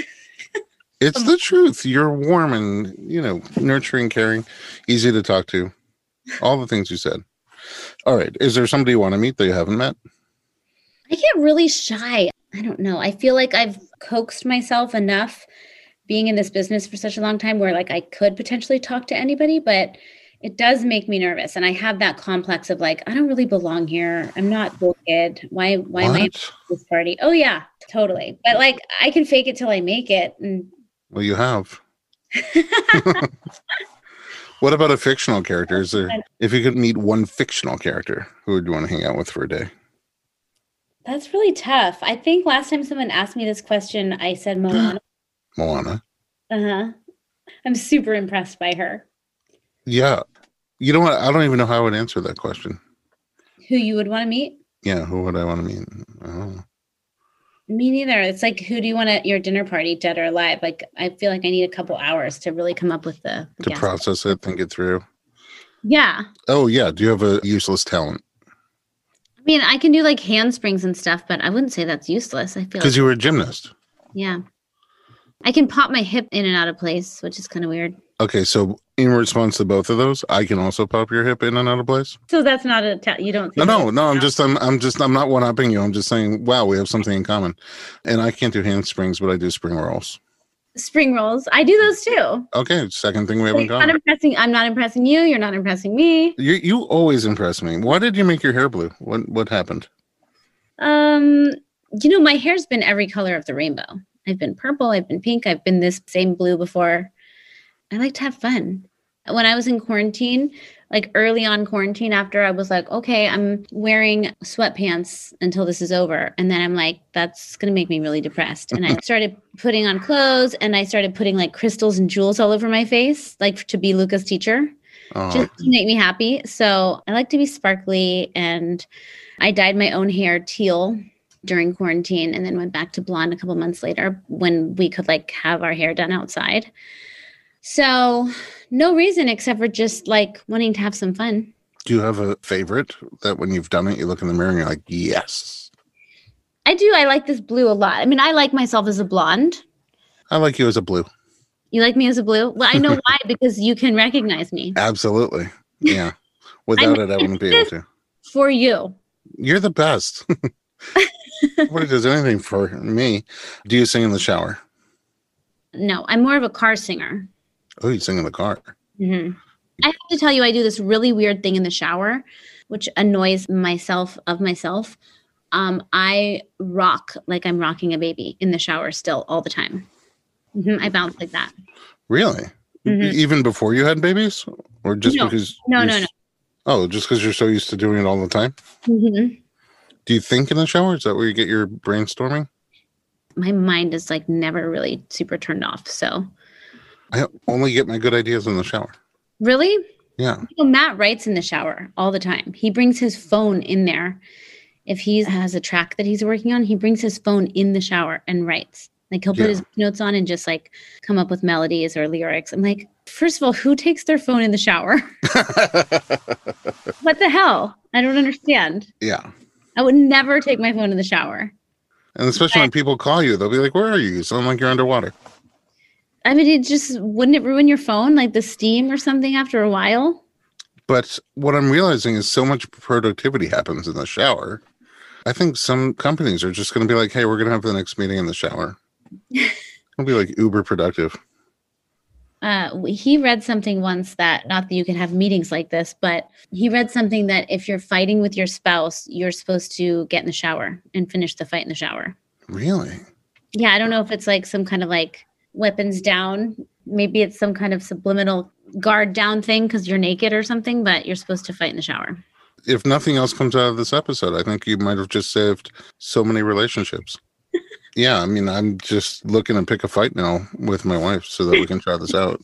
It's the truth. You're warm and, you know, nurturing, caring, easy to talk to. All the things you said. All right. Is there somebody you want to meet that you haven't met? I get really shy. I don't know. I feel like I've coaxed myself enough being in this business for such a long time where like I could potentially talk to anybody, but it does make me nervous. And I have that complex of like, I don't really belong here. I'm not cool kid. Why, why am I at What? this party? Oh yeah, totally. But like, I can fake it till I make it. And Well, you have. What about a fictional character? Is there, if you could meet one fictional character, who would you want to hang out with for a day? that's really tough. I think last time someone asked me this question, I said Moana. Moana. Uh-huh. I'm super impressed by her. Yeah. You know what? I don't even know how I would answer that question. Who you would want to meet? Yeah. Who would I want to meet? I don't know. Me neither. It's like, who do you want at your dinner party, dead or alive? Like, I feel like I need a couple hours to really come up with the, the To guess. process it, think it through. Yeah. Oh, yeah. Do you have a useless talent? I mean, I can do like handsprings and stuff, but I wouldn't say that's useless. I feel Because like, you were a gymnast. yeah. I can pop my hip in and out of place, which is kind of weird. Okay. So, in response to both of those, I can also pop your hip in and out of place. So that's not a, ta- you don't No, think no, that's- no. I'm just, I'm, I'm just, I'm not one upping you. I'm just saying, wow, we have something in common. And I can't do handsprings, but I do spring rolls. Spring rolls. I do those too. Okay. Second thing we have in It's not common. impressing. I'm not impressing you. You're not impressing me. You, you always impress me. Why did you make your hair blue? What, what happened? Um, you know, my hair's been every color of the rainbow. I've been purple. I've been pink. I've been this same blue before. I like to have fun. When I was in quarantine, like early on quarantine, after I was like, okay, I'm wearing sweatpants until this is over. And then I'm like, that's going to make me really depressed. And I started putting on clothes and I started putting like crystals and jewels all over my face, like to be Luca's teacher, Oh, just to make me happy. So I like to be sparkly, and I dyed my own hair teal during quarantine and then went back to blonde a couple months later when we could like have our hair done outside. So no reason except for just like wanting to have some fun. Do you have a favorite that when you've done it, you look in the mirror and you're like, yes? I do. I like this blue a lot. I mean, I like myself as a blonde. I like you as a blue. You like me as a blue? Well, I know why, because you can recognize me. Absolutely. Yeah. Without it, I wouldn't be able to. For you. You're the best. Nobody does anything for me. Do you sing in the shower? No, I'm more of a car singer. Oh, you sing in the car. Mm-hmm. I have to tell you, I do this really weird thing in the shower, which annoys myself of myself. Um, I rock like I'm rocking a baby in the shower still all the time. Mm-hmm. I bounce like that. Really? Mm-hmm. Even before you had babies? Or just no. because? No, no, no. Oh, just because you're so used to doing it all the time? Mm-hmm. Do you think in the shower? Is that where you get your brainstorming? My mind is like never really super turned off. So I only get my good ideas in the shower. Really? Yeah. You know, Matt writes in the shower all the time. He brings his phone in there. If he has a track that he's working on, he brings his phone in the shower and writes. Like he'll put yeah. his notes on and just like come up with melodies or lyrics. I'm like, first of all, who takes their phone in the shower? What the hell? I don't understand. Yeah. I would never take my phone in the shower. And especially but, when people call you, they'll be like, where are you? You sound like you're underwater. I mean, it just, wouldn't it ruin your phone? Like the steam or something after a while? But what I'm realizing is so much productivity happens in the shower. I think some companies are just going to be like, hey, we're going to have the next meeting in the shower. It'll be like uber productive. Uh, he read something once that, not that you can have meetings like this, but he read something that if you're fighting with your spouse, you're supposed to get in the shower and finish the fight in the shower. Really? Yeah, I don't know if it's like some kind of like weapons down. Maybe it's some kind of subliminal guard down thing because you're naked or something, but you're supposed to fight in the shower. If nothing else comes out of this episode, I think you might have just saved so many relationships. Yeah, I mean, I'm just looking to pick a fight now with my wife so that we can try this out.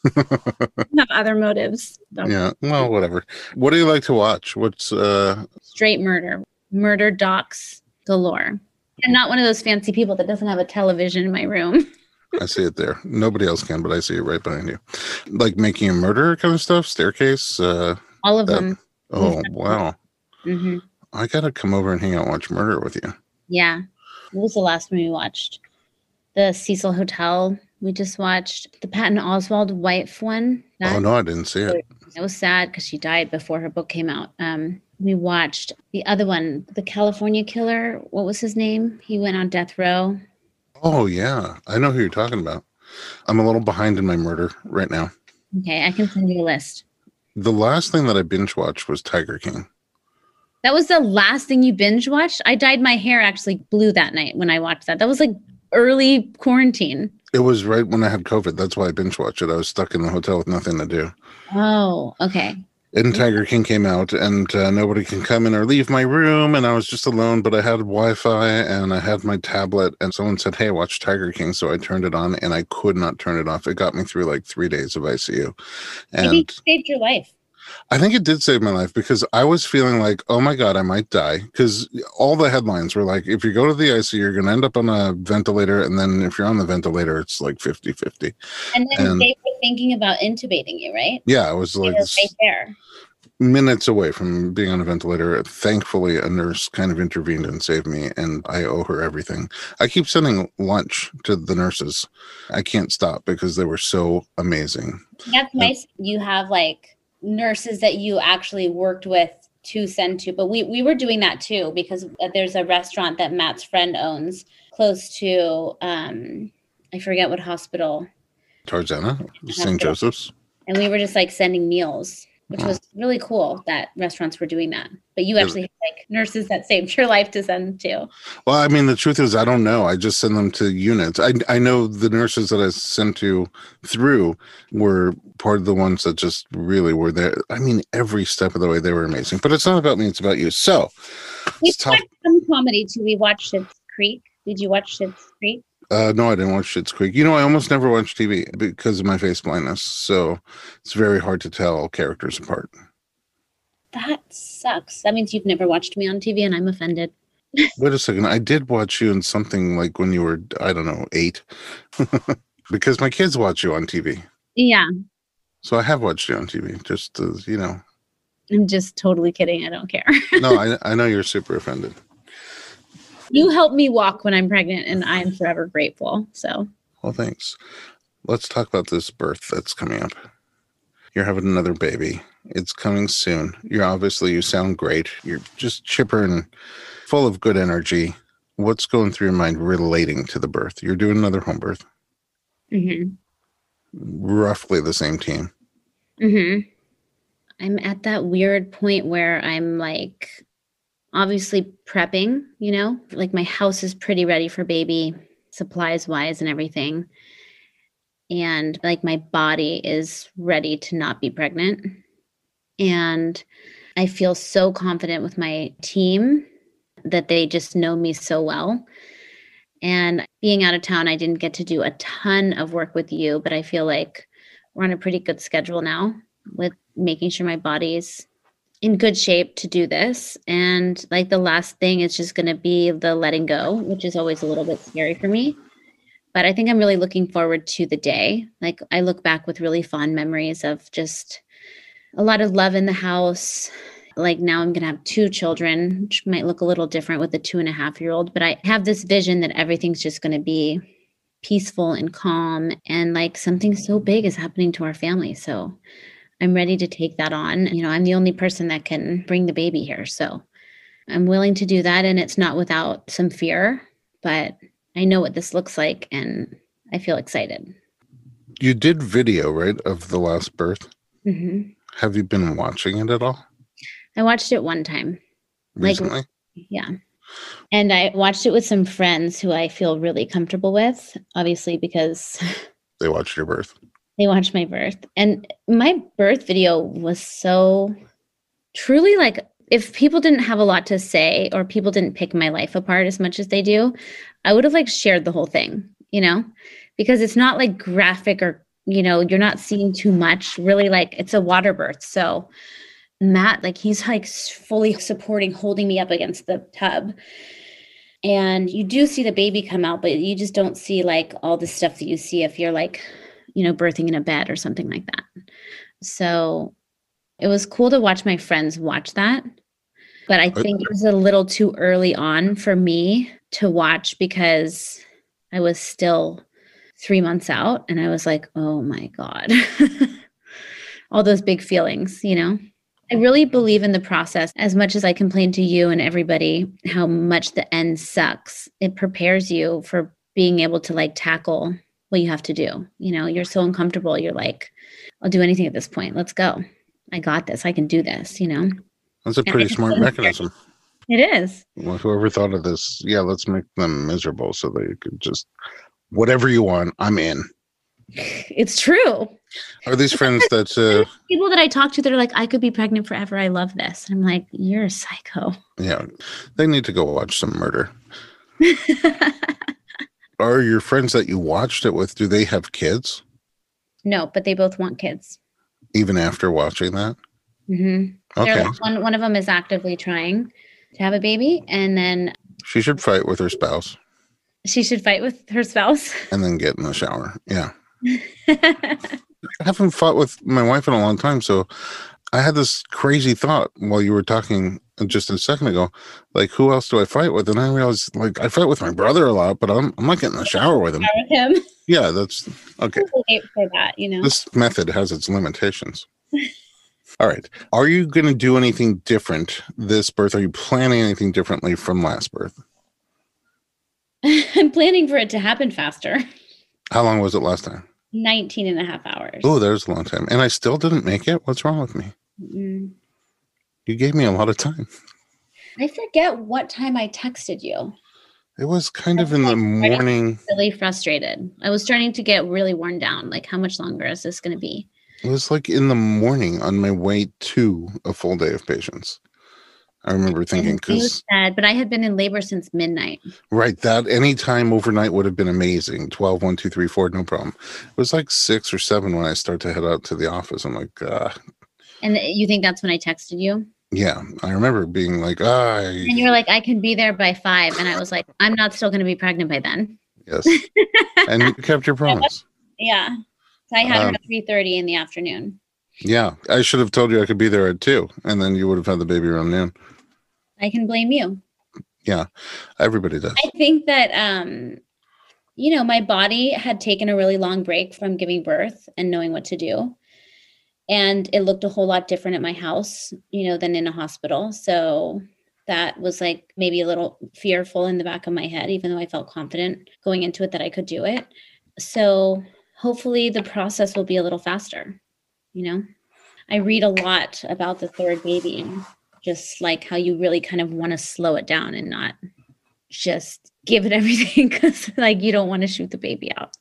Have other motives. Don't Yeah, well, whatever. What do you like to watch? What's uh straight murder, murder docs galore. I'm not one of those fancy people that doesn't have a television in my room. I see it there. Nobody else can, but I see it right behind you. Like Making a Murderer kind of stuff, Staircase. Uh, All of that, them. Oh, wow. Mm-hmm. I got to come over and hang out and watch Murder with you. Yeah. What was the last one we watched? The Cecil Hotel. We just watched the Patton Oswalt wife one. That, oh, no, I didn't see it. It was sad because she died before her book came out. Um, we watched the other one, The California Killer. What was his name? He went on death row. Oh, yeah. I know who you're talking about. I'm a little behind in my murder right now. Okay, I can send you a list. The last thing that I binge watched was Tiger King. That was the last thing you binge watched? I dyed my hair actually blue that night when I watched that. That was like early quarantine. It was right when I had COVID. That's why I binge watched it. I was stuck in the hotel with nothing to do. Oh, okay. And Tiger King came out, and uh, nobody can come in or leave my room, and I was just alone, but I had Wi-Fi, and I had my tablet, and someone said, hey, watch Tiger King, so I turned it on, and I could not turn it off. It got me through like three days of I C U. And maybe it saved your life. I think it did save my life because I was feeling like, oh my God, I might die. Because all the headlines were like, if you go to the I C U, you're going to end up on a ventilator. And then if you're on the ventilator, it's like fifty-fifty. And then and, they were thinking about intubating you, right? Yeah, I was like right there. Minutes away from being on a ventilator. Thankfully, a nurse kind of intervened and saved me. And I owe her everything. I keep sending lunch to the nurses. I can't stop because they were so amazing. That's nice. You have like nurses that you actually worked with to send to, but we we were doing that too because there's a restaurant that Matt's friend owns close to um I forget what hospital. Tarzana, Saint Joseph's. And we were just like sending meals, which was really cool that restaurants were doing that. But you actually had like nurses that saved your life to send to. Well, I mean, the truth is, I don't know. I just send them to units. I I know the nurses that I sent to through were part of the ones that just really were there. I mean, every step of the way, they were amazing. But it's not about me. It's about you. So, we watched some comedy too. We watched Schitt's Creek. Did you watch Schitt's Creek? Uh, no, I didn't watch Schitt's Creek. You know, I almost never watch T V because of my face blindness. So it's very hard to tell characters apart. That sucks. That means you've never watched me on T V and I'm offended. Wait a second. I did watch you in something like when you were, I don't know, eight. Because my kids watch you on T V. Yeah. So I have watched you on T V, just as, you know. I'm just totally kidding. I don't care. No, I, I know you're super offended. You help me walk when I'm pregnant, and I'm forever grateful. So, Well, thanks. Let's talk about this birth that's coming up. You're having another baby. It's coming soon. You're obviously, you sound great. You're just chipper and full of good energy. What's going through your mind relating to the birth? You're doing another home birth. mm-hmm. Roughly the same team. Mm-hmm. I'm at that weird point where I'm like, obviously prepping, you know, like my house is pretty ready for baby, supplies wise and everything. And like my body is ready to not be pregnant. And I feel so confident with my team that they just know me so well. And being out of town, I didn't get to do a ton of work with you, but I feel like we're on a pretty good schedule now with making sure my body's in good shape to do this. And like the last thing is just going to be the letting go, which is always a little bit scary for me. But I think I'm really looking forward to the day. Like I look back with really fond memories of just a lot of love in the house. Like now I'm going to have two children, which might look a little different with a two and a half year old. But I have this vision that everything's just going to be peaceful and calm. And like something so big is happening to our family. So I'm ready to take that on. You know, I'm the only person that can bring the baby here. So I'm willing to do that. And it's not without some fear, but I know what this looks like and I feel excited. You did video, right, of the last birth? Mm-hmm. Have you been watching it at all? I watched it one time. Recently? Like, yeah. And I watched it with some friends who I feel really comfortable with, obviously, because They watched your birth. They watched my birth. And my birth video was so truly like, if people didn't have a lot to say or people didn't pick my life apart as much as they do, I would have like shared the whole thing, you know, because it's not like graphic or, you know, you're not seeing too much really. Like it's a water birth. So Matt, like he's like fully supporting, holding me up against the tub. And you do see the baby come out, but you just don't see like all the stuff that you see if you're like, you know, birthing in a bed or something like that. So it was cool to watch my friends watch that. But I think it was a little too early on for me to watch because I was still three months out and I was like, oh my God, all those big feelings, you know? I really believe in the process. As much as I complain to you and everybody how much the end sucks, it prepares you for being able to like tackle what you have to do. You know, you're so uncomfortable. You're like, I'll do anything at this point. Let's go. I got this. I can do this, you know? That's a pretty smart mechanism. It is. Well, whoever thought of this, yeah, let's make them miserable so they could just, whatever you want, I'm in. It's true. Are these friends that... Uh, people that I talk to that are like, I could be pregnant forever. I love this. And I'm like, you're a psycho. Yeah, they need to go watch some murder. Are your friends that you watched it with, do they have kids? No, but they both want kids. Even after watching that? Mm-hmm. Okay. Like, one, one of them is actively trying to have a baby. And then she should fight with her spouse. She should fight with her spouse. And then get in the shower. Yeah. I haven't fought with my wife in a long time. So I had this crazy thought while you were talking just a second ago, like, who else do I fight with? And I realized, like, I fight with my brother a lot, but I'm, I'm not getting in the shower with him. With him. Yeah, that's okay. Wait for that, you know. This method has its limitations. All right. Are you going to do anything different this birth? Are you planning anything differently from last birth? I'm planning for it to happen faster. How long was it last time? nineteen and a half hours. Oh, there's a long time. And I still didn't make it? What's wrong with me? Mm. You gave me a lot of time. I forget what time I texted you. It was kind of in the morning. Really frustrated. I was starting to get really worn down. Like, how much longer is this going to be? It was like in the morning on my way to a full day of patients. I remember thinking, because but I had been in labor since midnight. Right, that any time overnight would have been amazing. twelve, one, two, three, four, no problem. It was like six or seven when I start to head out to the office. I'm like, ah. And you think that's when I texted you? Yeah, I remember being like, ah. I... And you were like, I can be there by five, and I was like, I'm not still going to be pregnant by then. Yes, and you kept your promise. Yeah. So I had Um, her at three thirty in the afternoon. Yeah, I should have told you I could be there at two, and then you would have had the baby around noon. I can blame you. Yeah, everybody does. I think that, um, you know, my body had taken a really long break from giving birth and knowing what to do. And it looked a whole lot different at my house, you know, than in a hospital. So that was like maybe a little fearful in the back of my head, even though I felt confident going into it that I could do it. So hopefully the process will be a little faster. You know, I read a lot about the third baby, just like how you really kind of want to slow it down and not just give it everything because like you don't want to shoot the baby out.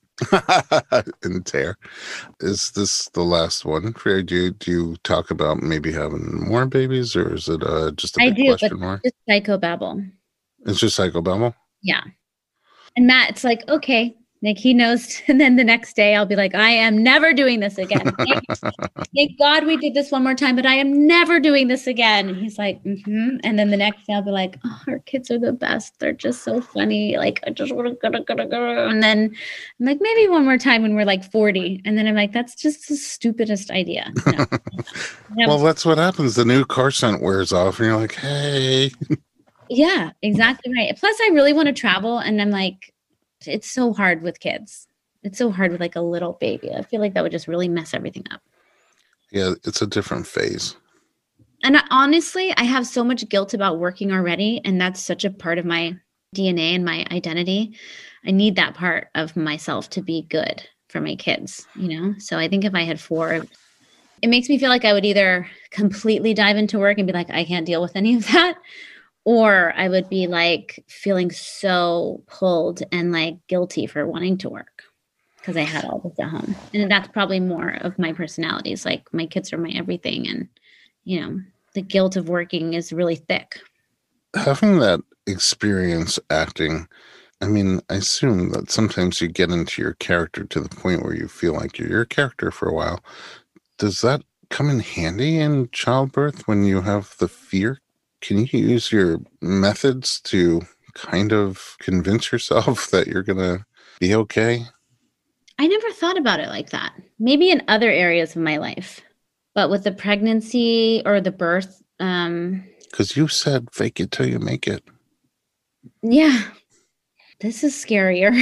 And tear. Is this the last one for you? Do you, do you talk about maybe having more babies, or is it uh, just a I big do, question but mark? just psychobabble. It's just psychobabble? Yeah. And Matt's like, okay, like he knows. And then the next day I'll be like, I am never doing this again. Thank, thank God we did this one more time, but I am never doing this again. And he's like, mm-hmm. And then the next day I'll be like, oh, our kids are the best. They're just so funny. Like, I just want to go, go, go, go. And then I'm like, maybe one more time when we're like forty. And then I'm like, that's just the stupidest idea. No. Well, that's what happens. The new car scent wears off, and you're like, hey. Yeah, exactly right. Plus, I really want to travel. And I'm like, it's so hard with kids. It's so hard with like a little baby. I feel like that would just really mess everything up. Yeah, it's a different phase. And I, honestly, I have so much guilt about working already. And that's such a part of my D N A and my identity. I need that part of myself to be good for my kids, you know? So I think if I had four, it makes me feel like I would either completely dive into work and be like, I can't deal with any of that. Or I would be like feeling so pulled and like guilty for wanting to work because I had all this at home. And that's probably more of my personality. It's like my kids are my everything. And, you know, the guilt of working is really thick. Having that experience acting, I mean, I assume that sometimes you get into your character to the point where you feel like you're your character for a while. Does that come in handy in childbirth when you have the fear? Can you use your methods to kind of convince yourself that you're going to be okay? I never thought about it like that. Maybe in other areas of my life, but with the pregnancy or the birth. Um, Because you said fake it till you make it. Yeah. This is scarier.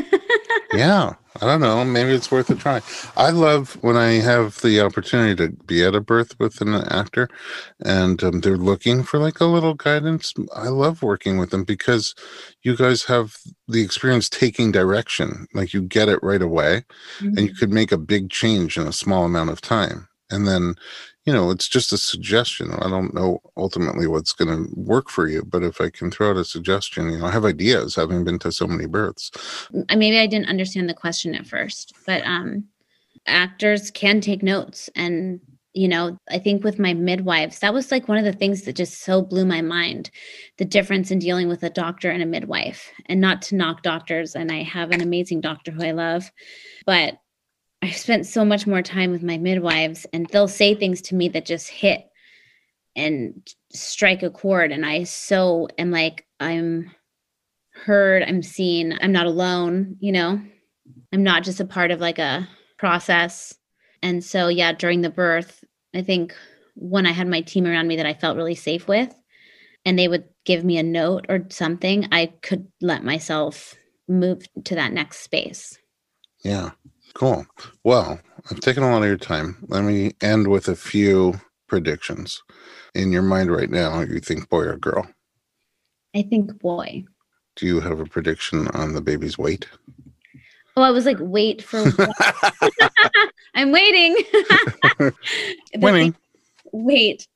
Yeah. I don't know. Maybe it's worth a try. I love when I have the opportunity to be at a birth with an actor and um, they're looking for like a little guidance. I love working with them because you guys have the experience taking direction. Like you get it right away mm-hmm. and you could make a big change in a small amount of time. And then, you know, it's just a suggestion. I don't know ultimately what's going to work for you, but if I can throw out a suggestion, you know, I have ideas having been to so many births. Maybe I didn't understand the question at first, but um, actors can take notes. And, you know, I think with my midwives, that was like one of the things that just so blew my mind, the difference in dealing with a doctor and a midwife. And not to knock doctors, and I have an amazing doctor who I love, but I've spent so much more time with my midwives, and they'll say things to me that just hit and strike a chord. And I so am like, I'm heard, I'm seen, I'm not alone, you know, I'm not just a part of like a process. And so, yeah, during the birth, I think when I had my team around me that I felt really safe with, and they would give me a note or something, I could let myself move to that next space. Yeah. Cool. Well, I've taken a lot of your time. Let me end with a few predictions. In your mind right now, you think boy or girl? I think boy. Do you have a prediction on the baby's weight? Oh, I was like, wait for what? I'm waiting. Winning. Wait,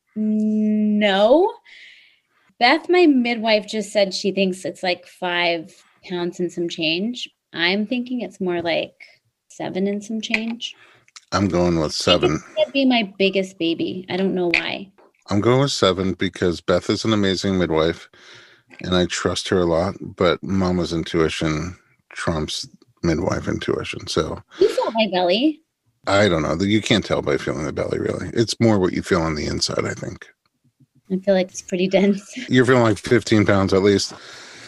no. Beth, my midwife, just said she thinks it's like five pounds and some change. I'm thinking it's more like seven and some change. I'm going with seven. That'd be my biggest baby. I don't know why. I'm going with seven because Beth is an amazing midwife and I trust her a lot, but mama's intuition trumps midwife intuition. So you felt my belly. I don't know. You can't tell by feeling the belly, really. It's more what you feel on the inside, I think. I feel like it's pretty dense. You're feeling like fifteen pounds at least.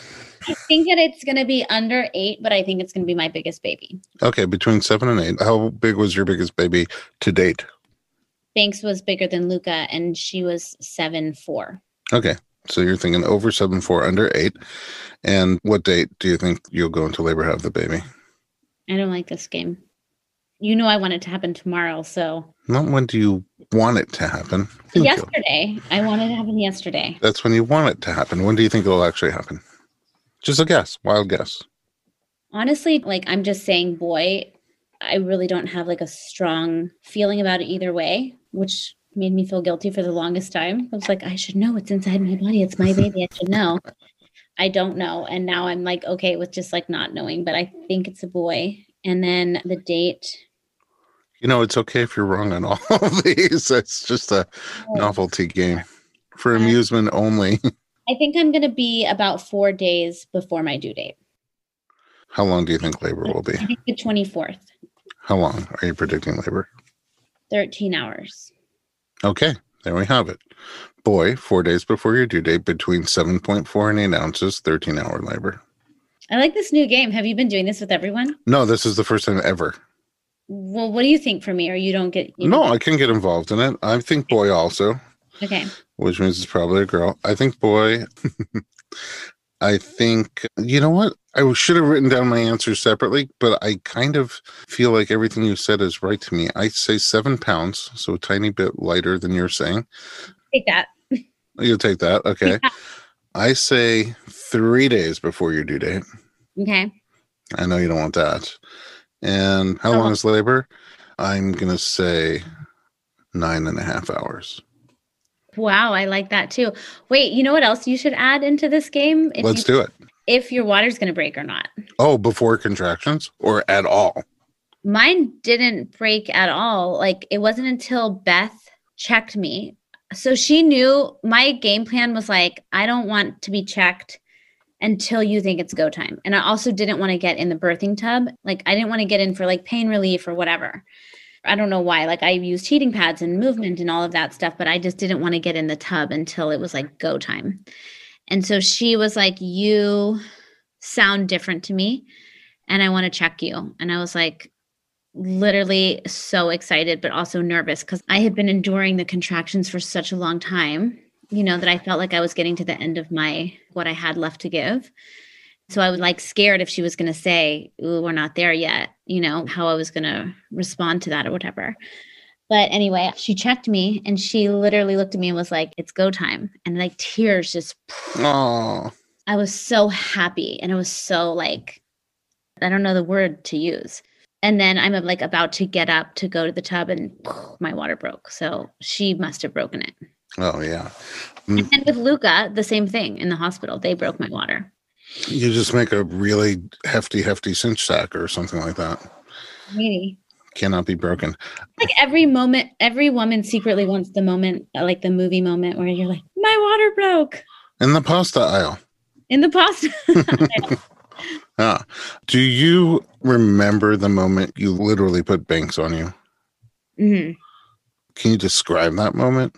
I think that it's going to be under eight, but I think it's going to be my biggest baby. Okay, between seven and eight. How big was your biggest baby to date? Banks was bigger than Luca, and she was seven four. Okay, so you're thinking over seven four, under eight. And what date do you think you'll go into labor, have the baby? I don't like this game. You know I want it to happen tomorrow, so. Not when do you want it to happen? Thank yesterday. You. I wanted it to happen yesterday. That's when you want it to happen. When do you think it'll actually happen? Just a guess, wild guess. Honestly, like I'm just saying boy. I really don't have like a strong feeling about it either way, which made me feel guilty for the longest time. I was like, I should know. It's inside my body. It's my baby. I should know. I don't know. And now I'm like, okay with just like not knowing, but I think it's a boy. And then the date. You know, it's okay if you're wrong on all of these. It's just a oh. novelty game for amusement only. I think I'm going to be about four days before my due date. How long do you think labor will be? I think the twenty-fourth. How long are you predicting labor? thirteen hours. Okay, there we have it. Boy, four days before your due date, between seven point four and eight ounces, thirteen hour labor. I like this new game. Have you been doing this with everyone? No, this is the first time ever. Well, what do you think for me? Or you don't get... You no, don't I can get involved in it. I think boy also. Okay. Which means it's probably a girl. I think boy. I think, you know what? I should have written down my answers separately, but I kind of feel like everything you said is right to me. I say seven pounds, so a tiny bit lighter than you're saying. Take that. You'll take that. Okay. Yeah. I say three days before your due date. Okay. I know you don't want that. And how oh. long is labor? I'm going to say nine and a half hours. Wow, I like that too. Wait, you know what else you should add into this game? If Let's you, do it. If your water's going to break or not. Oh, before contractions or at all? Mine didn't break at all. Like it wasn't until Beth checked me. So she knew my game plan was like, I don't want to be checked until you think it's go time. And I also didn't want to get in the birthing tub. Like I didn't want to get in for like pain relief or whatever. I don't know why. Like I used heating pads and movement and all of that stuff, but I just didn't want to get in the tub until it was like go time. And so she was like, you sound different to me and I want to check you. And I was like, literally so excited, but also nervous because I had been enduring the contractions for such a long time, you know, that I felt like I was getting to the end of my, what I had left to give. So I was like scared if she was going to say, ooh, we're not there yet, you know, how I was going to respond to that or whatever. But anyway, she checked me and she literally looked at me and was like, it's go time. And like tears just, oh, I was so happy. And it was so like, I don't know the word to use. And then I'm like about to get up to go to the tub and my water broke. So she must have broken it. Oh, yeah. Mm. And then with Luca, the same thing in the hospital. They broke my water. You just make a really hefty, hefty cinch sack or something like that. Maybe. Cannot be broken. Like every moment, every woman secretly wants the moment, like the movie moment where you're like, my water broke. In the pasta aisle. In the pasta aisle. Ah. Do you remember the moment you literally put Banks on you? Mm-hmm. Can you describe that moment?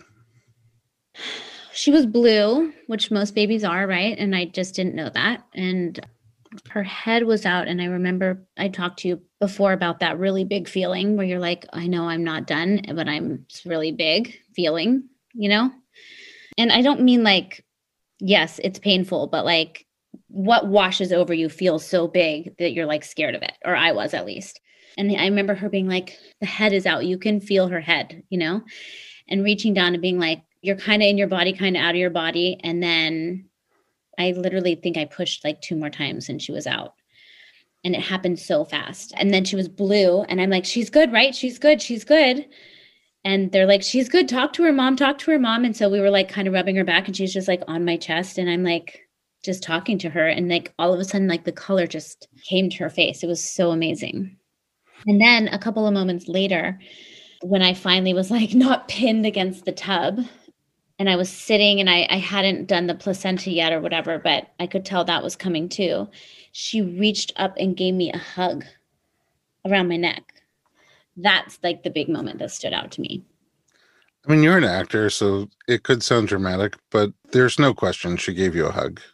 She was blue, which most babies are, right? And I just didn't know that. And her head was out. And I remember I talked to you before about that really big feeling where you're like, I know I'm not done, but I'm really big feeling, you know? And I don't mean like, yes, it's painful, but like what washes over you feels so big that you're like scared of it. Or I was at least. And I remember her being like, the head is out. You can feel her head, you know? And reaching down and being like, you're kind of in your body, kind of out of your body. And then I literally think I pushed like two more times and she was out. And it happened so fast. And then she was blue. And I'm like, she's good, right? She's good. She's good. And they're like, she's good. Talk to her mom. Talk to her mom. And so we were like kind of rubbing her back and she's just like on my chest. And I'm like just talking to her. And like all of a sudden, like the color just came to her face. It was so amazing. And then a couple of moments later, when I finally was like not pinned against the tub, and I was sitting and I, I hadn't done the placenta yet or whatever, but I could tell that was coming too. She reached up and gave me a hug around my neck. That's like the big moment that stood out to me. I mean, you're an actor, so it could sound dramatic, but there's no question she gave you a hug.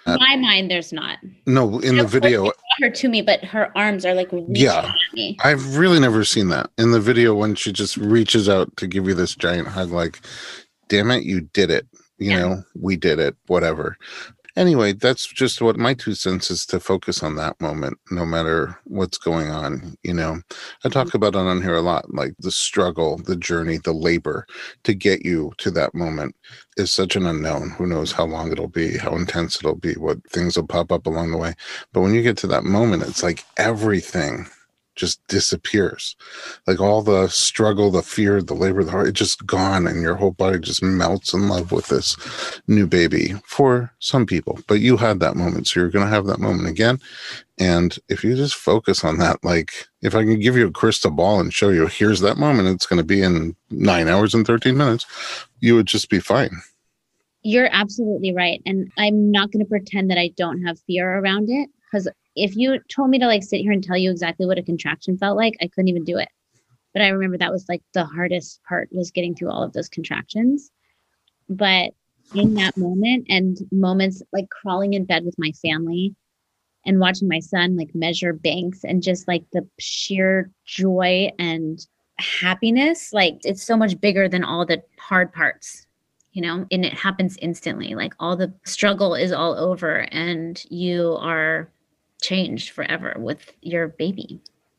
In my mind, there's not. No, in the Of course, video. they brought her to me, but her arms are like reaching Yeah. at me. I've really never seen that in the video when she just reaches out to give you this giant hug, like, damn it, you did it. You Yeah. know, we did it, whatever. Anyway, that's just what my two cents is, to focus on that moment, no matter what's going on. You know, I talk about it on here a lot, like the struggle, the journey, the labor to get you to that moment is such an unknown. Who knows how long it'll be, how intense it'll be, what things will pop up along the way. But when you get to that moment, it's like everything just disappears. Like all the struggle, the fear, the labor, the heart, it's just gone, and your whole body just melts in love with this new baby for some people. But you had that moment, so you're going to have that moment again. And if you just focus on that, like if I can give you a crystal ball and show you, here's that moment, it's going to be in nine hours and thirteen minutes, you would just be fine. You're absolutely right. And I'm not going to pretend that I don't have fear around it, because if you told me to like sit here and tell you exactly what a contraction felt like, I couldn't even do it. But I remember that was like the hardest part, was getting through all of those contractions. But in that moment, and moments like crawling in bed with my family and watching my son like measure banks, and just like the sheer joy and happiness, like it's so much bigger than all the hard parts, you know, and it happens instantly. Like all the struggle is all over, and you are changed forever with your baby.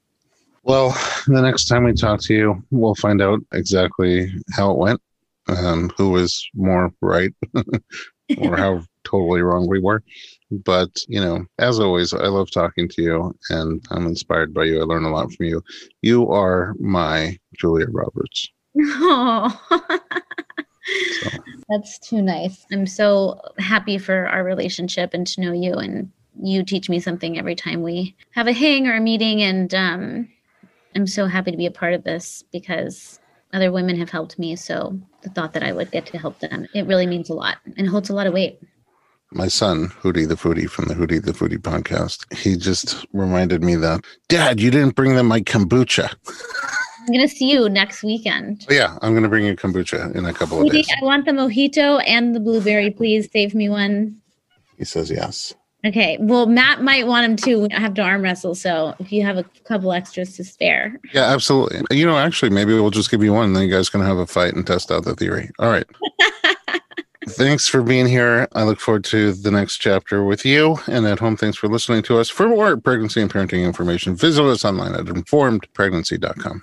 Well, the next time we talk to you, we'll find out exactly how it went, um, who was more right or how totally wrong we were. But, you know, as always, I love talking to you, and I'm inspired by you. I learn a lot from you. You are my Julia Roberts. Oh, So. That's too nice. I'm so happy for our relationship and to know you, and you teach me something every time we have a hang or a meeting. And um, I'm so happy to be a part of this, because other women have helped me. So the thought that I would get to help them, it really means a lot and holds a lot of weight. My son, Hootie the Foodie from the Hootie the Foodie podcast, he just reminded me that, Dad, you didn't bring them my kombucha. I'm going to see you next weekend. Oh, yeah, I'm going to bring you kombucha in a couple of Hootie, days. I want the mojito and the blueberry. Please save me one. He says yes. Okay. Well, Matt might want him too. I have to arm wrestle. So if you have a couple extras to spare. Yeah, absolutely. You know, actually, maybe we'll just give you one, and then you guys can have a fight and test out the theory. All right. Thanks for being here. I look forward to the next chapter with you. And at home, thanks for listening to us. For more pregnancy and parenting information, visit us online at informed pregnancy dot com.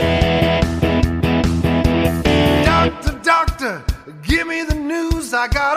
Doctor, doctor, give me the news. I got